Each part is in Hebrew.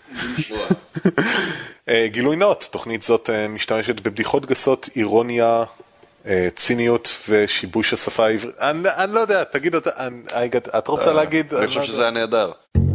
גילוי נאות, תוכנית זאת משתמשת בבדיחות גסות, אירוניה, ציניות ושיבוש השפה העברית. אני לא יודע, תגיד, את רוצה להגיד? אני חושב שזה היה נהדר.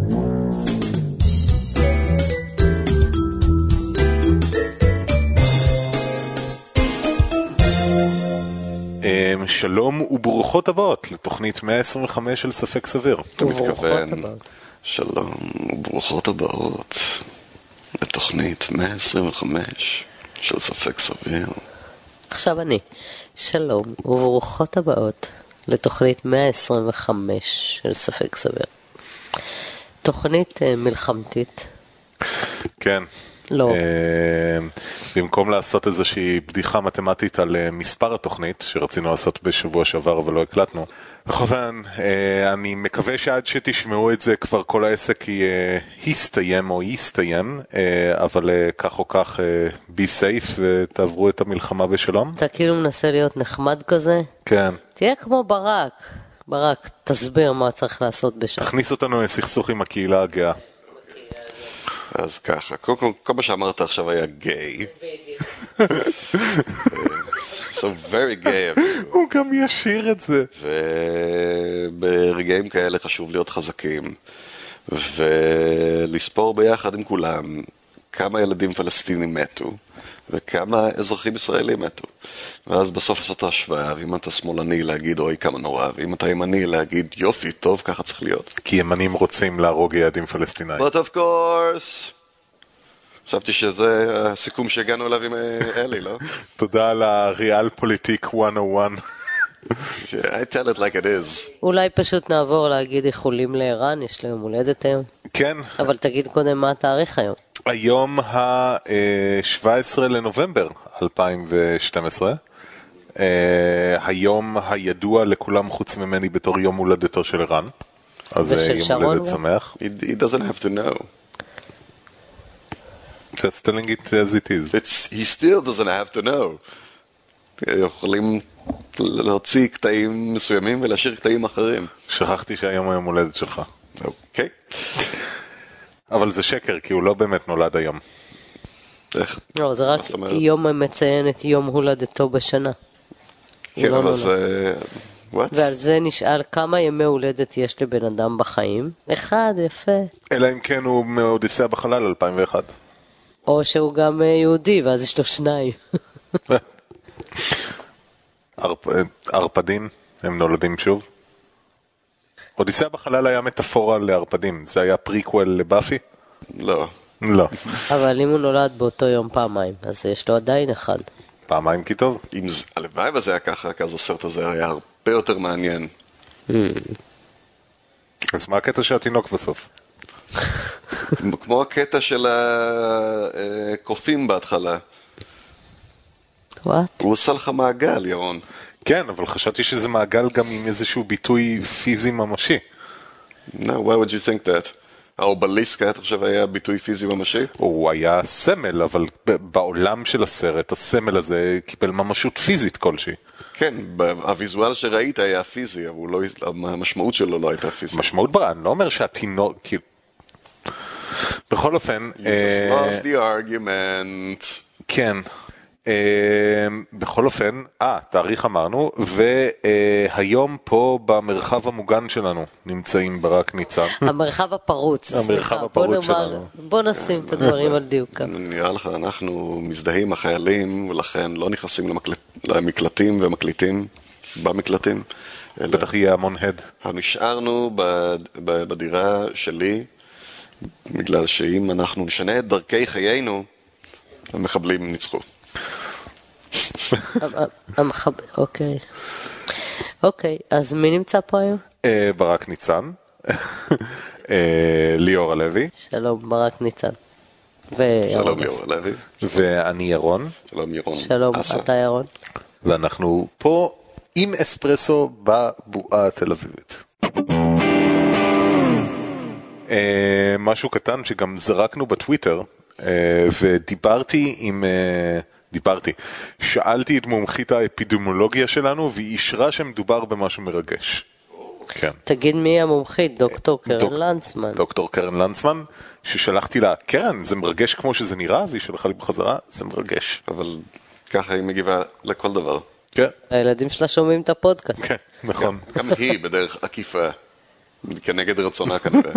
שלום וברוכות הבאות לתוכנית 125 של ספק סביר. אתה מתכוון, שלום וברוכות הבאות לתוכנית 125 של ספק סביר. עכשיו אני, שלום וברוכות הבאות לתוכנית 125 של ספק סביר. תוכנית מלחמתית. כן. לא. במקום לעשות איזושהי בדיחה מתמטית על מספר התוכנית שרצינו לעשות בשבוע שעבר אבל לא הקלטנו. בכוון, אני מקווה שעד שתשמעו את זה כבר כל העסק יסתיים או יסתיים, אבל כך או כך be safe ותעברו את המלחמה בשלום. אתה כאילו מנסה להיות נחמד כזה? כן. תהיה כמו ברק, תסביר מה צריך לעשות בשלום. תכניס אותנו לסכסוך עם הקהילה הגאה. אז ככה, כל מה שאמרת עכשיו היה גיי. So very gay of you. הוא גם ישיר את זה. וברגעים כאלה חשוב להיות חזקים, ולספור ביחד עם כולם כמה ילדים פלסטינים מתו, וכמה אזרחים ישראלים מתו. ואז בסוף לעשות ההשוואה, ואם אתה שמאלני להגיד אוי כמה נורא, ואם אתה ימני להגיד יופי, טוב, ככה צריך להיות. כי ימנים רוצים להרוג ילדים פלסטינאים. But of course. חשבתי שזה הסיכום שהגענו אליו עם אלי, לא? תודה על הריאל פוליטיק 101. I tell it like it is. אולי פשוט נעבור להגיד איחולים לאיראן, יש להם הולדת היום. כן. אבל תגיד קודם מה התאריך היום. היום ה-17 לנובמבר 2012. היום הידוע לכולם חוץ ממני בתור יום הולדתו של איראן. אז יום הולדת שמח. He doesn't have to know. Just telling it as it is. He still doesn't have to know. יכולים להוציא קטעים מסוימים ולהשאיר קטעים אחרים. שכחתי שהיום היום הולדת שלך. אוקיי. אבל זה שקר, כי הוא לא באמת נולד היום. איך? לא, זה רק יום מציין את יום הולדתו בשנה. כן, אבל זה... ועל זה נשאל כמה ימי הולדת יש לבן אדם בחיים. אחד, יפה. אלא אם כן הוא מאודיסאה בחלל 2001. או שהוא גם יהודי, ואז יש לו שניים. ערפדים, הם נולדים שוב. אודיסאה בחלל היה מטאפורה לערפדים. זה היה פריקוול לבאפי? לא. לא. אבל אם הוא נולד באותו יום פעמיים, אז יש לו עדיין אחד. פעמיים כי טוב. אם הלוואי וזה היה ככה, אז הסרט הזה היה הרבה יותר מעניין. אז מה הקטע של התינוק בסוף? כמו הקטע של הקופים בהתחלה. What? הוא עושה לך מעגל, ירון. כן, אבל חשבתי שזה מעגל גם עם איזשהו ביטוי פיזי ממשי. No, why would you think that? האובליסק היה עכשיו היה ביטוי פיזי ממשי? הוא היה סמל, אבל בעולם של הסרט, הסמל הזה קיבל ממשות פיזית כלשהי. כן, הוויזואל שראית היה פיזי, אבל המשמעות שלו לא הייתה פיזית. משמעות ברע, אני לא אומר שהתינוק... בכל אופן... You just lost the argument. כן. בכל אופן, תאריך אמרנו, והיום פה במרחב המוגן שלנו נמצאים ברק ניצן. המרחב הפרוץ. המרחב הפרוץ שלנו. בוא נשים את הדברים על דיוקם. נראה לך, אנחנו מזדהים החיילים, ולכן לא נכנסים למקלטים ומקליטים במקלטים. בטח יהיה המון הד. נשארנו בדירה שלי, בגלל שאם אנחנו נשנה את דרכי חיינו, המחבלים ניצחו. אוקיי, אז מי נמצא פה היום? ברק ניצן, ליאור הלוי. שלום, ברק ניצן. שלום ליאור הלוי. ואני ירון. שלום ירון. שלום, אתה ירון. ואנחנו פה עם אספרסו בבועה התל אביבית. משהו קטן שגם זרקנו בטוויטר, שאלתי את מומחית האפידמיולוגיה שלנו והיא אישרה שמדובר במשהו מרגש. כן. תגיד מי המומחית, דוקטור קרן לנצמן. דוקטור קרן לנצמן, ששלחתי לה, קרן, זה מרגש כמו שזה נראה, והיא שלחה לי בחזרה, זה מרגש. אבל ככה היא מגיבה לכל דבר. כן. הילדים שלה שומעים את הפודקאסט. כן, נכון. גם היא בדרך עקיפה, כנגד רצונה כנראה.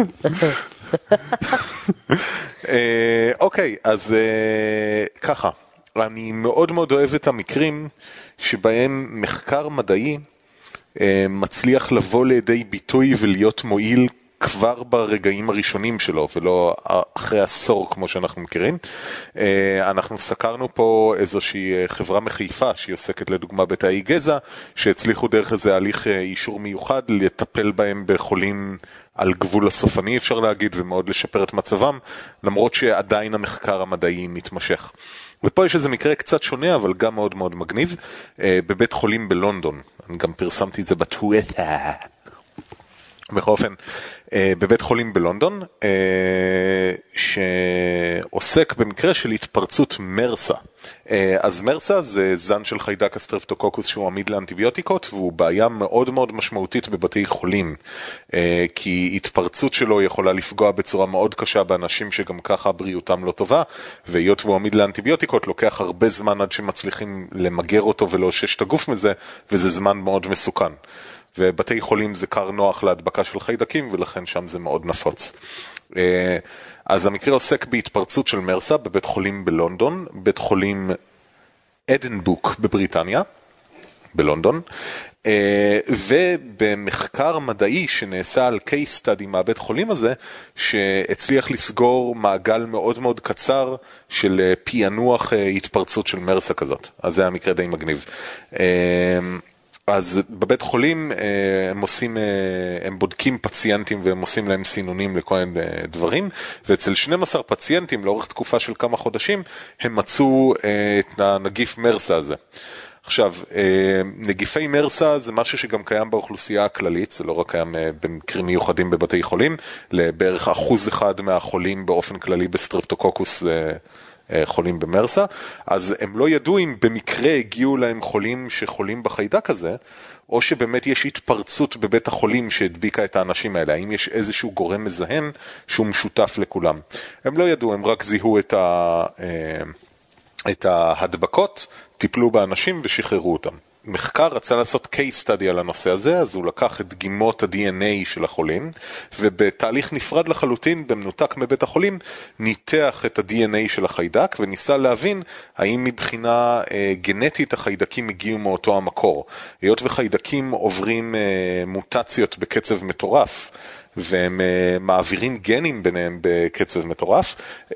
אוקיי, אז ככה, אני מאוד מאוד אוהב את המקרים שבהם מחקר מדעי מצליח לבוא לידי ביטוי ולהיות מועיל כבר ברגעים הראשונים שלו, ולא אחרי עשור כמו שאנחנו מכירים. אנחנו סקרנו פה איזושהי חברה מחיפה, שהיא עוסקת לדוגמה בתאי גזע, שהצליחו דרך איזה הליך אישור מיוחד לטפל בהם בחולים על גבול הסופני, אפשר להגיד, ומאוד לשפר את מצבם, למרות שעדיין המחקר המדעי מתמשך. ופה יש איזה מקרה קצת שונה, אבל גם מאוד מאוד מגניב, בבית חולים בלונדון. אני גם פרסמתי את זה בטוויטר. בכל אופן, בבית חולים בלונדון, שעוסק במקרה של התפרצות מרסה. אז מרסה זה זן של חיידק הסטרפטוקוקוס שהוא עמיד לאנטיביוטיקות, והוא בעיה מאוד מאוד משמעותית בבתי חולים, כי התפרצות שלו יכולה לפגוע בצורה מאוד קשה באנשים שגם ככה בריאותם לא טובה, והיות והוא עמיד לאנטיביוטיקות, לוקח הרבה זמן עד שמצליחים למגר אותו ולאושש את הגוף מזה, וזה זמן מאוד מסוכן. ובתי חולים זה קר נוח להדבקה של חיידקים, ולכן שם זה מאוד נפוץ. אז המקרה עוסק בהתפרצות של מרסה בבית חולים בלונדון, בית חולים אדנבוק בבריטניה, בלונדון, ובמחקר מדעי שנעשה על case study מהבית חולים הזה, שהצליח לסגור מעגל מאוד מאוד קצר של פענוח התפרצות של מרסה כזאת. אז זה המקרה די מגניב. אז בבית חולים הם בודקים פציינטים והם עושים להם סינונים לכל מיני דברים, ואצל 12 פציינטים לאורך תקופה של כמה חודשים הם מצאו את הנגיף מרסה הזה. עכשיו, נגיפי מרסה זה משהו שגם קיים באוכלוסייה הכללית, זה לא רק קיים במקרים מיוחדים בבתי חולים, לבערך 1% מהחולים באופן כללי בסטרפטוקוקוס חולים במרסה, אז הם לא ידעו אם במקרה הגיעו להם חולים שחולים בחיידק הזה, או שבאמת יש התפרצות בבית החולים שהדביקה את האנשים האלה, האם יש איזשהו גורם מזהם שהוא משותף לכולם. הם לא ידעו, הם רק זיהו את ההדבקות, טיפלו באנשים ושחררו אותם. מחקר רצה לעשות case study על הנושא הזה, אז הוא לקח את דגימות ה-DNA של החולים, ובתהליך נפרד לחלוטין, במנותק מבית החולים, ניתח את ה-DNA של החיידק, וניסה להבין האם מבחינה גנטית החיידקים הגיעו מאותו המקור. היות וחיידקים עוברים מוטציות בקצב מטורף, והם מעבירים גנים ביניהם בקצב מטורף,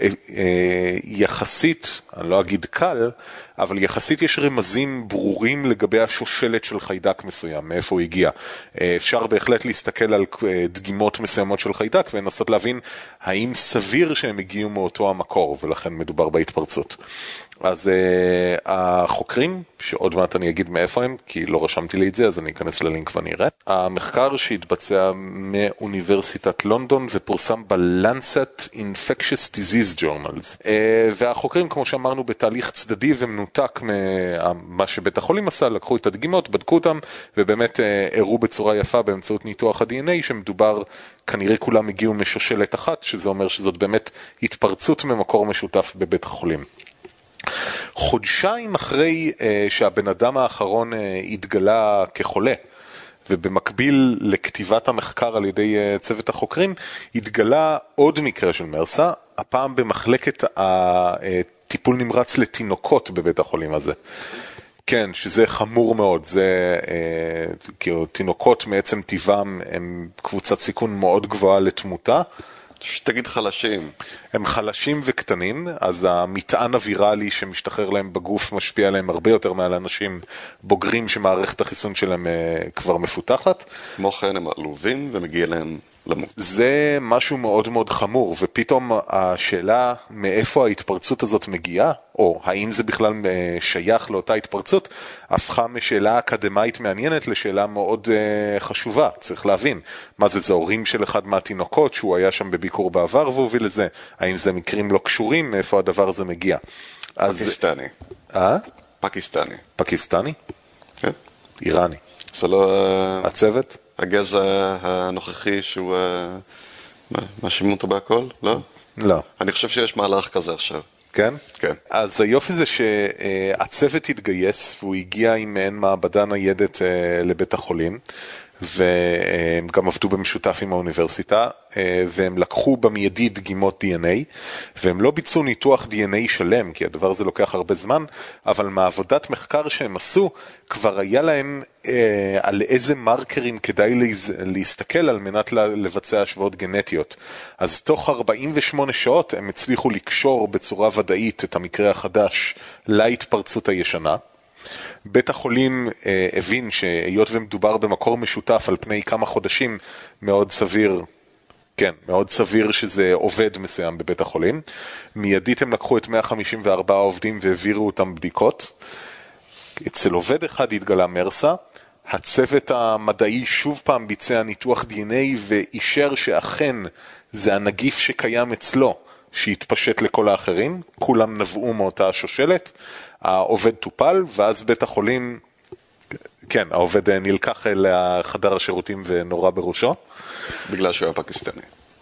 יחסית, אני לא אגיד קל, אבל יחסית יש רמזים ברורים לגבי השושלת של חיידק מסוים, מאיפה הוא הגיע. אפשר בהחלט להסתכל על דגימות מסוימות של חיידק ולנסות להבין האם סביר שהם הגיעו מאותו המקור, ולכן מדובר בהתפרצות. אז החוקרים, שעוד מעט אני אגיד מאיפה הם, כי לא רשמתי לי את זה, אז אני אכנס ללינק ואני אראה. המחקר שהתבצע מאוניברסיטת לונדון ופורסם ב-Lancet Infectious Disease Journals. והחוקרים, כמו שאמרנו, בתהליך צדדי ומנותק ממה שבית החולים עשה, לקחו את הדגימות, בדקו אותם, ובאמת הראו בצורה יפה באמצעות ניתוח ה-DNA, שמדובר, כנראה כולם הגיעו משושלת אחת, שזה אומר שזאת באמת התפרצות ממקור משותף בבית החולים. חודשיים אחרי שהבן אדם האחרון התגלה כחולה, ובמקביל לכתיבת המחקר על ידי צוות החוקרים, התגלה עוד מקרה של מרסה, הפעם במחלקת הטיפול נמרץ לתינוקות בבית החולים הזה. כן, שזה חמור מאוד, זה כאילו תינוקות מעצם טבעם הם קבוצת סיכון מאוד גבוהה לתמותה. שתגיד חלשים. הם חלשים וקטנים, אז המטען הוויראלי שמשתחרר להם בגוף משפיע עליהם הרבה יותר מעל אנשים בוגרים שמערכת החיסון שלהם כבר מפותחת. כמו כן הם עלובים ומגיע להם למות. זה משהו מאוד מאוד חמור, ופתאום השאלה מאיפה ההתפרצות הזאת מגיעה, או האם זה בכלל שייך לאותה התפרצות, הפכה משאלה אקדמית מעניינת לשאלה מאוד חשובה. צריך להבין, מה זה הורים של אחד מהתינוקות שהוא היה שם בביקור בעבר והוביל לזה, האם זה מקרים לא קשורים, מאיפה הדבר הזה מגיע. פקיסטני. פקיסטני? כן. איראני. זה לא... הצוות? הגזע הנוכחי שהוא מאשימים אותו בהכל? לא? לא. אני חושב שיש מהלך כזה עכשיו. כן? כן. אז היופי זה שהצוות התגייס והוא הגיע עם מעין מעבדה ניידת לבית החולים, והם גם עבדו במשותף עם האוניברסיטה, והם לקחו במיידי דגימות DNA, והם לא ביצעו ניתוח DNA שלם, כי הדבר הזה לוקח הרבה זמן, אבל מעבודת מחקר שהם עשו, כבר היה להם על איזה מרקרים כדאי להסתכל על מנת לבצע השוואות גנטיות. אז תוך 48 שעות הם הצליחו לקשור בצורה ודאית את המקרה החדש להתפרצות הישנה. בית החולים הבין שהיות ומדובר במקור משותף על פני כמה חודשים, מאוד סביר שזה עובד מסוים בבית החולים. מיידית הם לקחו את 154 העובדים והעבירו אותם בדיקות. אצל עובד אחד התגלה מרסה, הצוות המדעי שוב פעם ביצע ניתוח DNA ואישר שאכן זה הנגיף שקיים אצלו שהתפשט לכל האחרים, כולם נבעו מאותה השושלת, העובד טופל, ואז בית החולים, כן, העובד נלקח אל חדר השירותים ונורא בראשו. בגלל שהוא היה פקיסטני.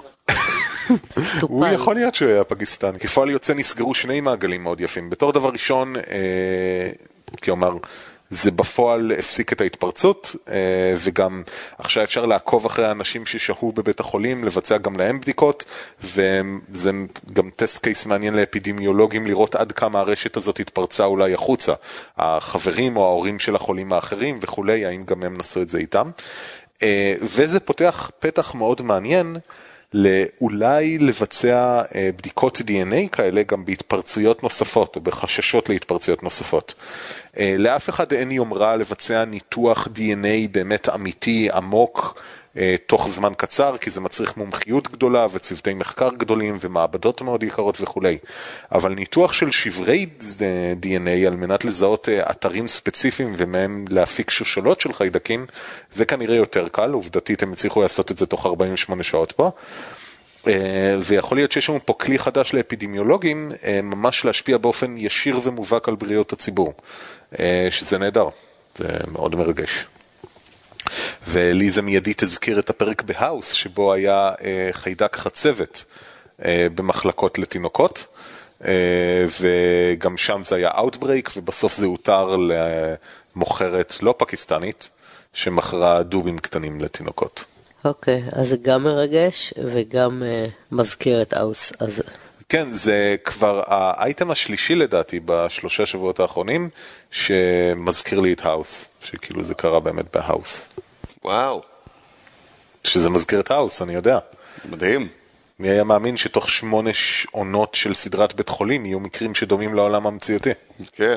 הוא יכול להיות שהוא היה פקיסטני. כפועל יוצא נסגרו שני מעגלים מאוד יפים. בתור דבר ראשון, כלומר, זה בפועל הפסיק את ההתפרצות, וגם עכשיו אפשר לעקוב אחרי האנשים ששהו בבית החולים, לבצע גם להם בדיקות, וזה גם טסט קייס מעניין לאפידמיולוגים לראות עד כמה הרשת הזאת התפרצה אולי החוצה. החברים או ההורים של החולים האחרים וכולי, האם גם הם נסו את זה איתם. וזה פותח פתח מאוד מעניין, אולי לבצע בדיקות DNA כאלה גם בהתפרצויות נוספות, או בחששות להתפרצויות נוספות. לאף אחד אין יומרה לבצע ניתוח DNA באמת אמיתי, עמוק, תוך זמן קצר, כי זה מצריך מומחיות גדולה וצוותי מחקר גדולים ומעבדות מאוד יקרות וכו'. אבל ניתוח של שברי DNA על מנת לזהות אתרים ספציפיים ומהם להפיק שושלות של חיידקים, זה כנראה יותר קל, עובדתית הם הצליחו לעשות את זה תוך 48 שעות פה. ויכול להיות שיש לנו פה כלי חדש לאפידמיולוגים, ממש להשפיע באופן ישיר ומובהק על בריאות הציבור, שזה נהדר, זה מאוד מרגש. ולי זה מיידית הזכיר את הפרק בהאוס, שבו היה חיידק חצבת במחלקות לתינוקות, וגם שם זה היה Outbreak, ובסוף זה הותר למוכרת לא פקיסטנית, שמכרה דובים קטנים לתינוקות. אוקיי, אז זה גם מרגש וגם מזכיר את האוס. כן, זה כבר האייטם השלישי לדעתי בשלושה שבועות האחרונים, שמזכיר לי את האוס, שכאילו זה קרה באמת בהאוס. וואו. שזה מזכיר את האוס, אני יודע. מדהים. מי היה מאמין שתוך 8 עונות של סדרת בית חולים יהיו מקרים שדומים לעולם המציאותי? כן.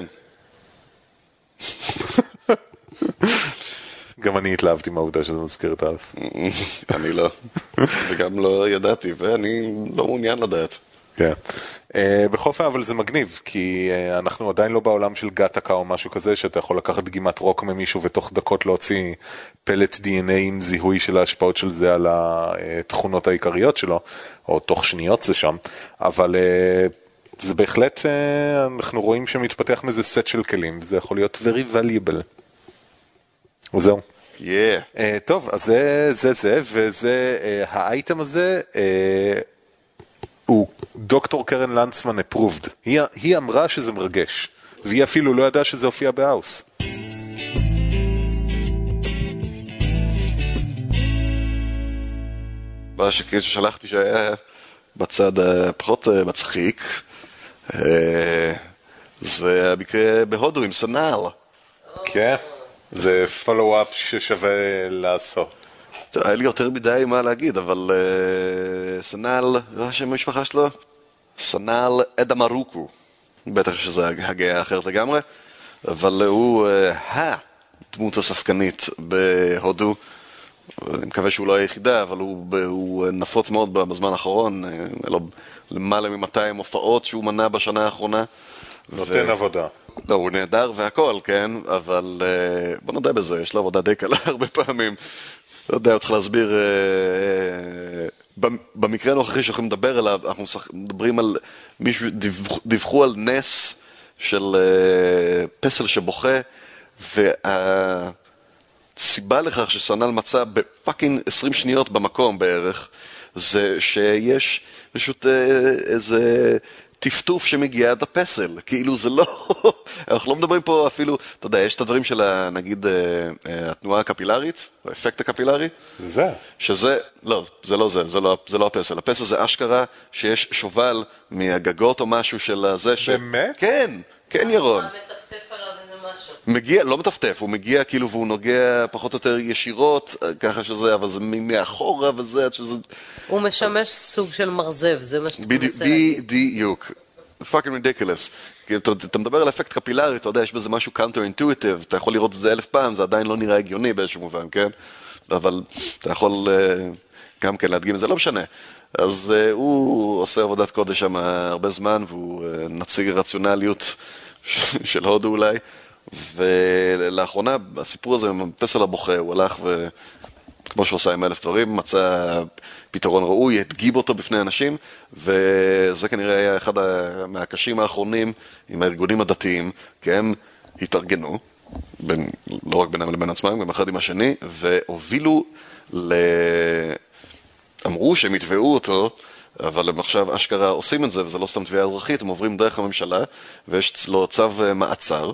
גם אני התלהבתי מהעובדה שזה מזכיר את האוס. אני לא. וגם לא ידעתי, ואני לא מעוניין לדעת. כן. בכל פעם, אבל זה מגניב, כי אנחנו עדיין לא בעולם של גטקה או משהו כזה, שאתה יכול לקחת דגימת רוק ממישהו ותוך דקות להוציא פלט DNA עם זיהוי של ההשפעות של זה על התכונות העיקריות שלו, או תוך שניות זה שם, אבל זה בהחלט, אנחנו רואים שמתפתח מזה סט של כלים, וזה יכול להיות very valuable. וזהו. טוב, אז זה, וזה, האייטם הזה, הוא דוקטור קרן לנצמן approved. היא אמרה שזה מרגש, והיא אפילו לא ידעה שזה הופיע בהאוס. מה ששלחתי שהיה בצד פחות מצחיק, זה המקרה בהודו עם סנאל. כן, זה פולו-אפ ששווה לעשות. היה לי יותר מדי מה להגיד, אבל סנאל, זה השם המשפחה שלו? סנאל אדמרוקו. בטח שזה הגאה אחרת לגמרי, אבל הוא הדמות הספקנית בהודו. אני מקווה שהוא לא היחידה, אבל הוא נפוץ מאוד בזמן האחרון. למעלה מ-200 הופעות שהוא מנה בשנה האחרונה. נותן עבודה. לא, הוא נהדר והכל, כן, אבל בוא נדע בזה, יש לו עבודה די קלה הרבה פעמים. לא יודע, הוא צריך להסביר, במקרה הנוכחי שאנחנו מדבר עליו, אנחנו מדברים על מישהו, דיווחו על נס של פסל שבוכה, הסיבה לכך שסנל מצא בפאקינג 20 שניות במקום בערך, זה שיש פשוט איזה טפטוף שמגיע עד הפסל, כאילו זה לא, אנחנו לא מדברים פה אפילו, אתה יודע, יש את הדברים של נגיד התנועה הקפילרית, האפקט הקפילרי. זה. שזה, לא, זה לא זה, זה לא הפסל, הפסל זה אשכרה שיש שובל מהגגות או משהו של זה באמת? כן, כן ירון. מה מטפטף עליו איזה משהו? מגיע, לא מטפטף, הוא מגיע כאילו והוא נוגע פחות או יותר ישירות, ככה שזה, אבל זה מאחורה וזה, שזה... הוא משמש סוג של מרזב, זה מה שאתה מנסה להגיד. בדיוק. fucking ridiculous. אתה מדבר על אפקט קפילרי, אתה יודע, יש בזה משהו counter-intuitive, אתה יכול לראות את זה 1000 פעם, זה עדיין לא נראה הגיוני באיזשהו מובן, כן? אבל אתה יכול גם כן להדגים את זה, לא משנה. אז הוא עושה עבודת קודש שם הרבה זמן, והוא נציג רציונליות של הודו אולי, ולאחרונה, הסיפור הזה עם הפסל הבוכה, הוא הלך כמו שהוא עושה עם 1000 דברים, מצא פתרון ראוי, הדגיב אותו בפני אנשים, וזה כנראה היה אחד מהקשים האחרונים עם הארגונים הדתיים, כי הם התארגנו, לא רק בינם לבין עצמם, גם אחד עם השני, והובילו אמרו שהם יתבעו אותו, אבל הם עכשיו אשכרה עושים את זה, וזה לא סתם תביעה אזרחית, הם עוברים דרך הממשלה, ויש לו צו מעצר,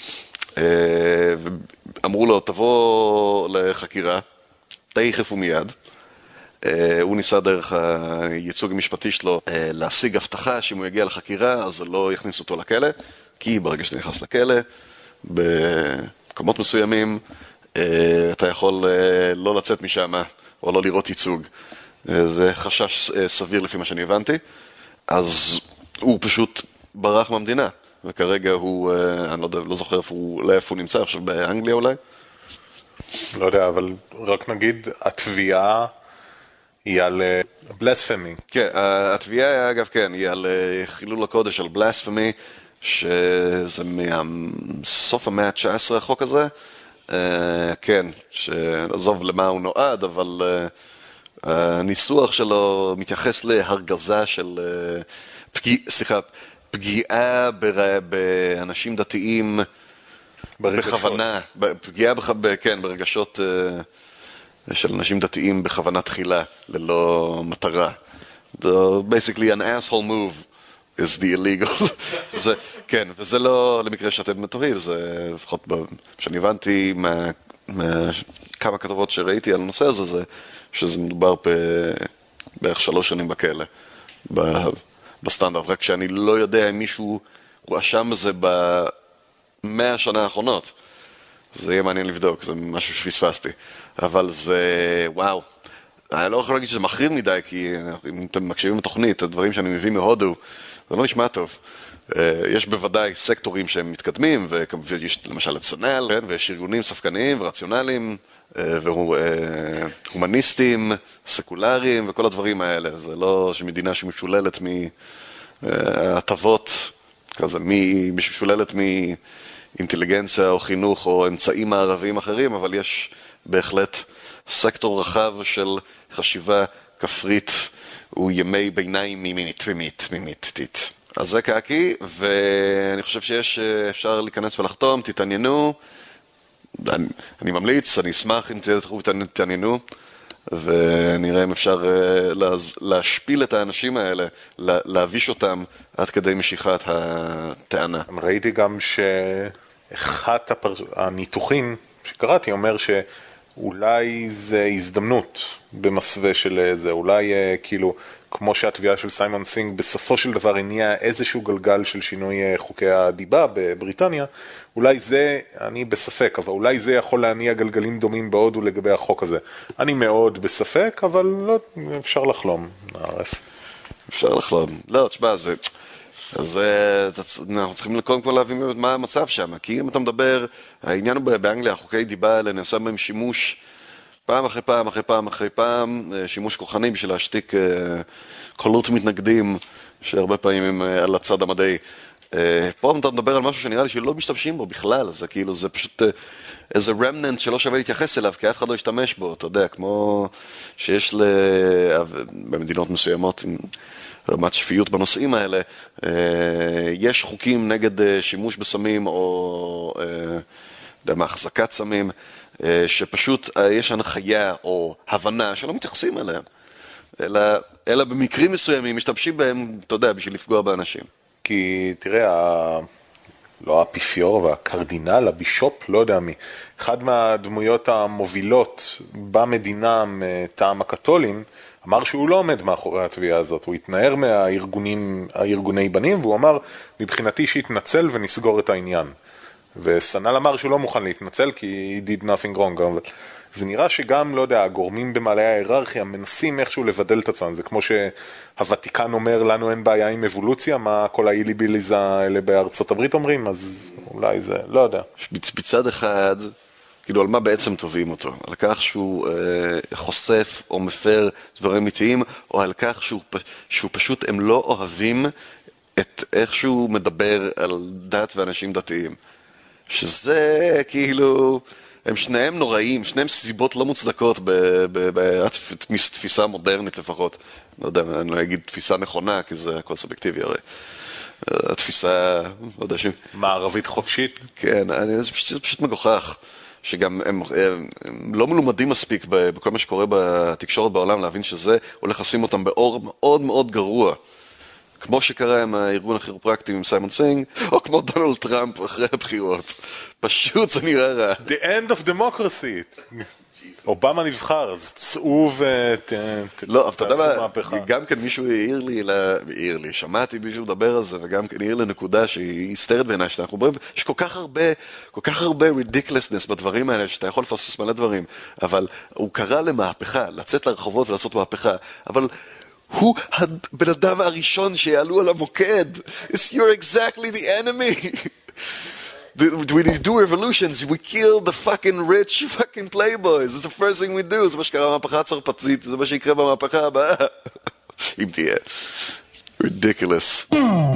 אמרו לו, תבוא לחקירה, תכף ומיד. הוא ניסה דרך הייצוג המשפטי שלו להשיג הבטחה שאם הוא יגיע לחקירה אז לא יכניס אותו לכלא, כי ברגע שאתה נכנס לכלא, במקומות מסוימים, אתה יכול לא לצאת משם או לא לראות ייצוג. זה חשש סביר לפי מה שאני הבנתי. אז הוא פשוט ברח מהמדינה, וכרגע הוא, אני לא זוכר איפה הוא נמצא, עכשיו באנגליה אולי. לא יודע, אבל רק נגיד, התביעה היא על בלספמי. כן, התביעה, אגב, כן, היא על חילול הקודש, על בלספמי, שזה מסוף המאה ה-19 החוק הזה. כן, שעזוב למה הוא נועד, אבל הניסוח שלו מתייחס להרגזה של, פגיעה באנשים דתיים, בכוונה, פגיעה ברגשות של אנשים דתיים בכוונה תחילה, ללא מטרה. Basically an asshole move is the illegal. כן, וזה לא למקרה שאתם טועים, זה לפחות שאני הבנתי מכמה כתובות שראיתי על הנושא הזה, שזה מדובר בערך 3 שנים בכלא, בסטנדרט, רק שאני לא יודע אם מישהו הואשם בזה 100 השנה האחרונות. זה יהיה מעניין לבדוק, זה משהו שפספסתי. אבל זה, וואו. אני לא יכול להגיד שזה מחריד מדי, כי אם אתם מקשיבים לתוכנית, הדברים שאני מביא מהודו, זה לא נשמע טוב. יש בוודאי סקטורים שהם מתקדמים, ויש למשל את סנל, ויש ארגונים ספקניים ורציונליים, והומניסטים, סקולריים, וכל הדברים האלה. זה לא שמדינה שמשוללת מהטבות, כזה, משוללת אינטליגנציה או חינוך או אמצעים מערביים אחרים, אבל יש בהחלט סקטור רחב של חשיבה כפרית וימי ביניים תמימית. אז זה קעקי, ואני חושב אפשר להיכנס ולחתום, תתעניינו, אני ממליץ, אני אשמח אם תתעניינו, ונראה אם אפשר להשפיל את האנשים האלה, להביש אותם עד כדי משיכת הטענה. ראיתי גם שאחד הניתוחים שקראתי אומר שאולי זה הזדמנות במסווה של זה, אולי כאילו כמו שהתביעה של סיימון סינג בסופו של דבר הניע איזשהו גלגל של שינוי חוקי הדיבה בבריטניה, אולי זה, אני בספק, אבל אולי זה יכול להניע גלגלים דומים בהודו לגבי החוק הזה. אני מאוד בספק, אבל לא, אפשר לחלום, נערף. אפשר לחלום. לא, תשמע, זה... אז אנחנו צריכים קודם כל להבין מה המצב שם, כי אם אתה מדבר, העניין הוא באנגליה, חוקי דיבה האלה נעשה בהם שימוש פעם אחרי פעם אחרי פעם אחרי פעם, שימוש כוחני בשביל להשתיק קולות מתנגדים שהרבה פעמים הם על הצד המדעי. פה אתה מדבר על משהו שנראה לי שלא משתמשים בו בכלל, זה כאילו, זה פשוט איזה רמננט שלא שווה להתייחס אליו, כי אף אחד לא ישתמש בו, אתה יודע, כמו שיש במדינות מסוימות עם רמת שפיות בנושאים האלה, יש חוקים נגד שימוש בסמים או החזקת סמים, שפשוט יש הנחיה או הבנה שלא מתייחסים אליהם, אלא במקרים מסוימים משתמשים בהם, אתה יודע, בשביל לפגוע באנשים. כי תראה, לא האפיפיור והקרדינל, הבישופ, לא יודע מי, אחד מהדמויות המובילות במדינה מטעם הקתולים, אמר שהוא לא עומד מאחורי התביעה הזאת, הוא התנער מהארגוני בנים, והוא אמר, מבחינתי שיתנצל ונסגור את העניין. וסנל אמר שהוא לא מוכן להתנצל, כי he did nothing wrong. זה נראה שגם, לא יודע, הגורמים במעלה ההיררכיה מנסים איכשהו לבדל את עצמם. זה כמו שהוותיקן אומר, לנו אין בעיה עם אבולוציה, מה כל האילי-ביליז האלה בארצות הברית אומרים, אז אולי זה, לא יודע. בצד אחד, כאילו על מה בעצם תובעים אותו? על כך שהוא חושף או מפר דברים אמיתיים, או על כך שהוא פשוט, הם לא אוהבים את איך שהוא מדבר על דת ואנשים דתיים. שזה כאילו, הם שניהם נוראים, שניהם סיבות לא מוצדקות בתפיסה מודרנית לפחות. לא יודע, אני לא אגיד תפיסה נכונה, כי זה הכל סובייקטיבי הרי. התפיסה, לא יודע ש... מערבית חופשית? כן, זה פשוט מגוחך. שגם הם לא מלומדים מספיק בכל מה שקורה בתקשורת בעולם, להבין שזה הולך לשים אותם באור מאוד מאוד גרוע. כמו שקרה עם הארגון הכירופרקטים עם סיימון סינג, או כמו דונלד טראמפ אחרי הבחירות. פשוט זה נראה רע. The end of democracy. אובמה נבחר, אז צאו ותעשו מהפכה. גם כן מישהו העיר לי, שמעתי מישהו לדבר על זה, וגם כן העיר לנקודה שהיא היסטרית בעיניי, שאנחנו אומרים, יש כל כך הרבה ridiculousness בדברים האלה, שאתה יכול לפספס מלא דברים, אבל הוא קרא למהפכה, לצאת לרחובות ולעשות מהפכה, אבל הוא הבן אדם הראשון שיעלו על המוקד. You're exactly the enemy. When we do revolutions, we kill the fucking rich fucking playboys. It's the first thing we do. זה מה שקרה במהפכה הצרפתית, זה מה שיקרה במהפכה הבאה. אם תהיה. Ridiculous.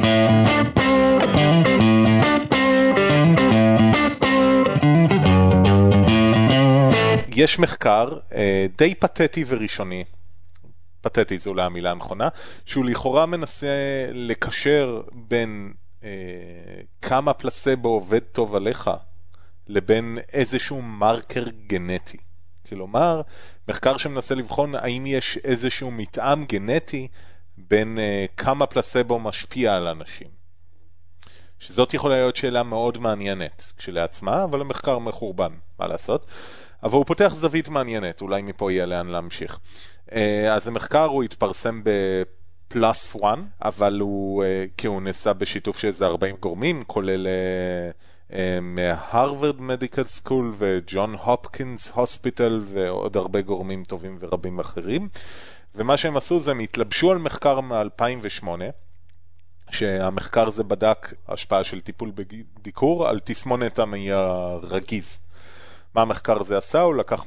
יש מחקר די פתטי וראשוני, פתטי זו אולי המילה הנכונה, שהוא לכאורה מנסה לקשר בין כמה פלסבו עובד טוב עליך לבין איזשהו מרקר גנטי. כלומר, מחקר שמנסה לבחון האם יש איזשהו מתאם גנטי בין כמה פלסבו משפיע על אנשים. שזאת יכולה להיות שאלה מאוד מעניינת כשלעצמה, אבל המחקר מחורבן, מה לעשות? אבל הוא פותח זווית מעניינת, אולי מפה יהיה לאן להמשיך. אז המחקר הוא התפרסם בפלוס 1, אבל כי הוא נעשה בשיתוף של איזה 40 גורמים, כולל מהרווארד מדיקל סקול וג'ון הופקינס הוספיטל ועוד הרבה גורמים טובים ורבים אחרים. ומה שהם עשו זה הם התלבשו על מחקר מ-2008, שהמחקר זה בדק השפעה של טיפול בדיקור על תסמונת המעי הרגיז. מה המחקר הזה עשה? הוא לקח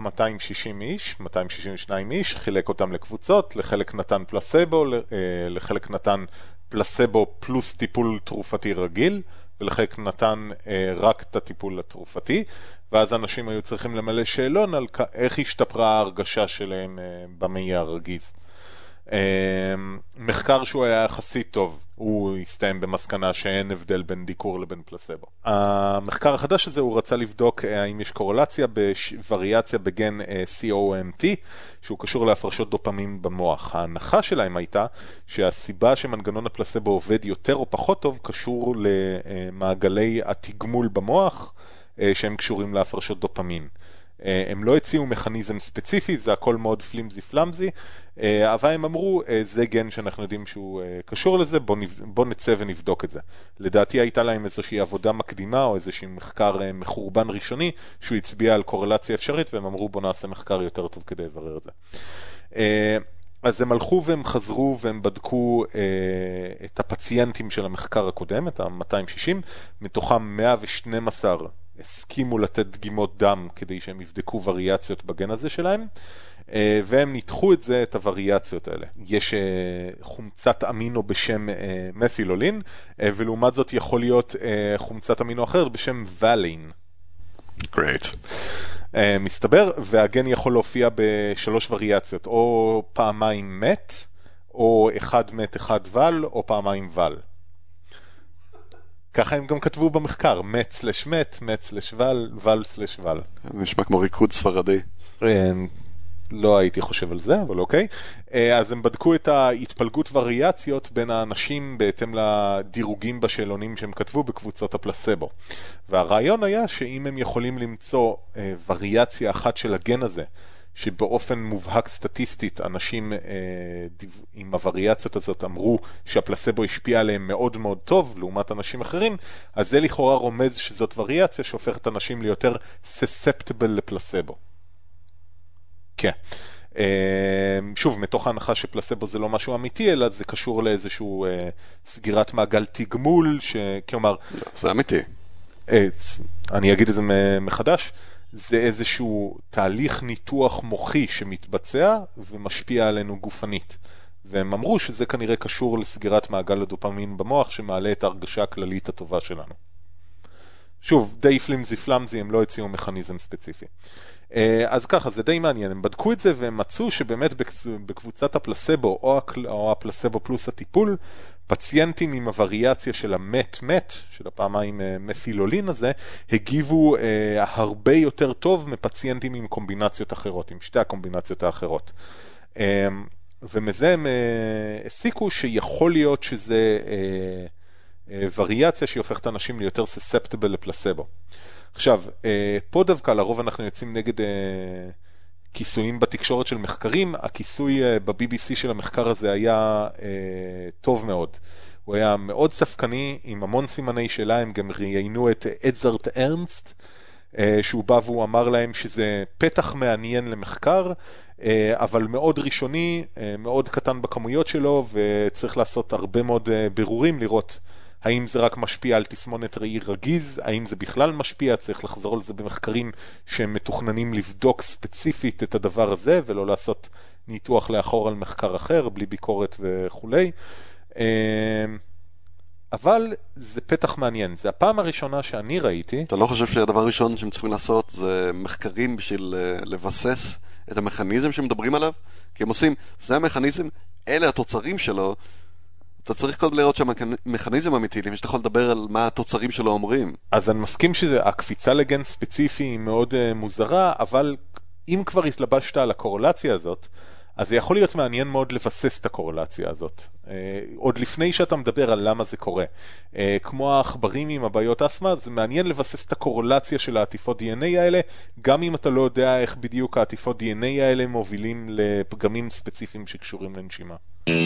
262 איש, חילק אותם לקבוצות, לחלק נתן פלסבו, לחלק נתן פלסבו פלוס טיפול תרופתי רגיל, ולחלק נתן רק את הטיפול התרופתי, ואז אנשים היו צריכים למלא שאלון על איך השתפרה ההרגשה שלהם במעי הרגיז. מחקר שהוא היה יחסית טוב, הוא הסתיים במסקנה שאין הבדל בין דיקור לבין פלסבו. המחקר החדש הזה הוא רצה לבדוק האם יש קורלציה בווריאציה בגן COMT שהוא קשור להפרשות דופמין במוח. ההנחה שלהם הייתה שהסיבה שמנגנון הפלסבו עובד יותר או פחות טוב קשור למעגלי התגמול במוח שהם קשורים להפרשות דופמין. הם לא הציעו מכניזם ספציפי, זה הכל מאוד פלימזי פלמזי, אבל הם אמרו, זה גן שאנחנו יודעים שהוא קשור לזה, בוא נצא ונבדוק את זה. לדעתי הייתה להם איזושהי עבודה מקדימה, או איזושהי מחקר מחורבן ראשוני, שהוא הצביע על קורלציה אפשרית, והם אמרו, בוא נעשה מחקר יותר טוב כדי לברר את זה. אז הם הלכו והם חזרו והם בדקו את הפציינטים של המחקר הקודם, את ה-260, מתוכם 112 הסכימו לתת דגימות דם כדי שהם יבדקו וריאציות בגן הזה שלהם, והם ניתחו את זה, את הווריאציות האלה. יש חומצת אמינו בשם מת'ילולין, ולעומת זאת יכול להיות חומצת אמינו אחרת בשם ולין. Great. מסתבר, והגן יכול להופיע בשלוש וריאציות, או פעמיים מת, או אחד מת אחד ול, או פעמיים ול. ככה הם גם כתבו במחקר, מת/מת, מת/ול, ול/ול. נשמע כמו ריקוד ספרדי. לא הייתי חושב על זה, אבל אוקיי. אז הם בדקו את ההתפלגות וריאציות בין האנשים בהתאם לדירוגים בשאלונים שהם כתבו בקבוצות הפלסבו. והרעיון היה שאם הם יכולים למצוא וריאציה אחת של הגן הזה, שבאופן מובהק סטטיסטית אנשים עם הווריאציות הזאת אמרו שהפלסבו השפיע עליהם מאוד מאוד טוב לעומת אנשים אחרים, אז זה לכאורה רומז שזאת וריאציה שהופכת אנשים ליותר susceptible לפלסבו. כן. שוב, מתוך ההנחה שפלסבו זה לא משהו אמיתי, אלא זה קשור לאיזשהו סגירת מעגל תגמול, כלומר... זה אמיתי. אני אגיד את זה מחדש. זה איזשהו תהליך ניתוח מוחי שמתבצע ומשפיע עלינו גופנית. והם אמרו שזה כנראה קשור לסגירת מעגל הדופמין במוח שמעלה את ההרגשה הכללית הטובה שלנו. שוב, די פלמזי, הם לא הציעו מכניזם ספציפי. אז ככה, זה די מעניין. הם בדקו את זה והם מצאו שבאמת בקבוצת הפלסבו או הפלסבו פלוס הטיפול, פציינטים עם הווריאציה של המת-מת, של הפעמיים מפילולין הזה, הגיבו הרבה יותר טוב מפציינטים עם קומבינציות אחרות, עם שתי הקומבינציות האחרות. ומזה הם הסיקו שיכול להיות שזה וריאציה שהיא הופכת אנשים ליותר susceptible לפלסבו. עכשיו, פה דווקא לרוב אנחנו יוצאים נגד כיסויים בתקשורת של מחקרים. הכיסוי ב-BBC של המחקר הזה היה טוב מאוד. הוא היה מאוד ספקני, עם המון סימני שאלה. הם גם ראיינו את אדזרד ארנסט, שהוא בא והוא אמר להם שזה פתח מעניין למחקר, אבל מאוד ראשוני, מאוד קטן בכמויות שלו, וצריך לעשות הרבה מאוד בירורים לראות האם זה רק משפיע על תסמונת ראי רגיז, האם זה בכלל משפיע, צריך לחזור על זה במחקרים שהם מתוכננים לבדוק ספציפית את הדבר הזה, ולא לעשות ניתוח לאחור על מחקר אחר, בלי ביקורת וכו'. אבל זה פתח מעניין. זה הפעם הראשונה שאני ראיתי. אתה לא חושב שהדבר הראשון שהם צריכים לעשות זה מחקרים בשביל לבסס את המכניזם שמדברים עליו? כי הם עושים, זה המכניזם, אלה התוצרים שלו, אתה צריך קודם לראות שהמכניזם אמיתי, אם שאתה יכול לדבר על מה התוצרים שלו אומרים. אז אני מסכים שהקפיצה לגן ספציפי היא מאוד מוזרה, אבל אם כבר התלבשת על הקורולציה הזאת, אז זה יכול להיות מעניין מאוד לבסס את הקורולציה הזאת. עוד לפני שאתה מדבר על למה זה קורה. כמו העכברים עם הבעיות אסמה, זה מעניין לבסס את הקורולציה של העטיפות DNA האלה, גם אם אתה לא יודע איך בדיוק העטיפות DNA האלה מובילים לפגמים ספציפיים שקשורים לנשימה.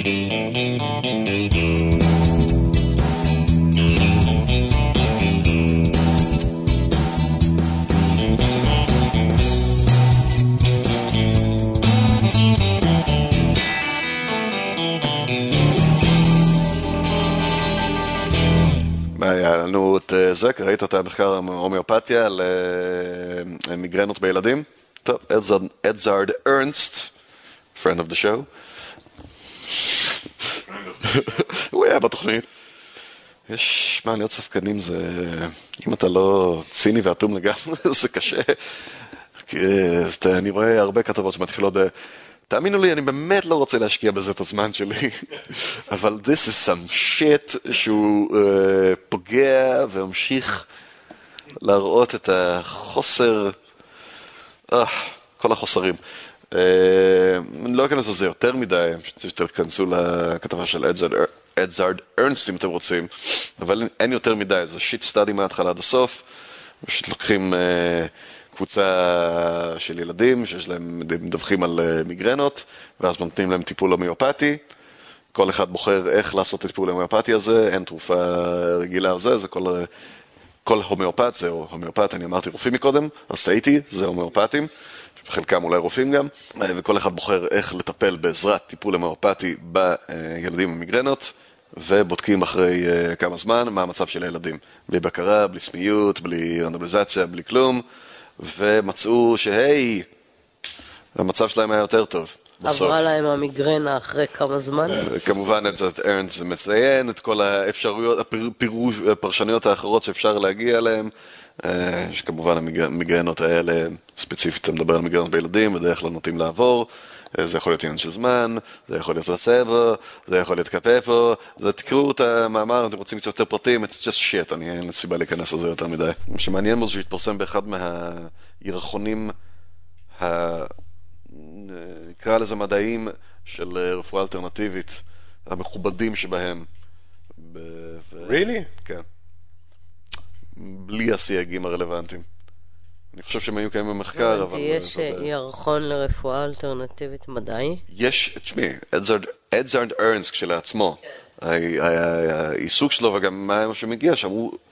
היה לנו את זה, ראית את המחקר ההומיאופתיה על מיגרנות בילדים? טוב, אדזרד ארנסט, friend of the show. הוא היה בתוכנית. יש מעניות ספקנים, זה... אם אתה לא ציני ואטום לגמרי, זה קשה. אני רואה הרבה כתבות שמתחילות תאמינו לי, אני באמת לא רוצה להשקיע בזה את הזמן שלי, אבל this is some shit שהוא פוגע וממשיך להראות את החוסר, כל החוסרים. אני לא אכנס לזה יותר מדי, אני חושב שתכנסו לכתבה של אדזרד ארנסט אם אתם רוצים, אבל אין יותר מדי, זה שיט סטאדי מההתחלה עד הסוף, פשוט לוקחים קבוצה של ילדים שיש להם מדווחים על מיגרנות, ואז נותנים להם טיפול הומיאופתי, כל אחד בוחר איך לעשות את הטיפול ההומיאופתי הזה, אין תרופה רגילה על זה, זה כל הומיאופת, זה הומיאופת, אני אמרתי רופאים מקודם, אז טעיתי, זה הומיאופתים, חלקם אולי רופאים גם, וכל אחד בוחר איך לטפל בעזרת טיפול הומיאופתי בילדים עם מיגרנות, ובודקים אחרי כמה זמן מה המצב של הילדים, בלי בקרה, בלי סמיות, בלי רנדומליזציה, בלי כלום, ומצאו שהי, המצב שלהם היה יותר טוב. עברה להם המיגרנה אחרי כמה זמן? כמובן, ארנס מציין את כל האפשרויות, הפרשניות האחרות שאפשר להגיע אליהם, שכמובן המיגרנות האלה, ספציפית אתה מדבר על מיגרנות בילדים, בדרך כלל נוטים לעבור, זה יכול להיות עניין של זמן, זה יכול להיות פלצבו, זה יכול להיות קפפו, תקראו את המאמר, אם אתם רוצים קצת יותר פרטים, it's just shit, אין לי סיבה להיכנס לזה יותר מדי. מה שמעניין בו זה שהתפרסם באחד מהירחונים, נקרא לזה מדעיים, של רפואה אלטרנטיבית, המכובדים שבהם. Really? כן. בלי הסייגים הרלוונטיים. אני חושב שהם היו קיימים במחקר, אבל... יש ירחון לרפואה אלטרנטיבית מדעי? יש, תשמעי, אדזרד ארנס כשלעצמו, העיסוק שלו וגם מה שמגיע שם,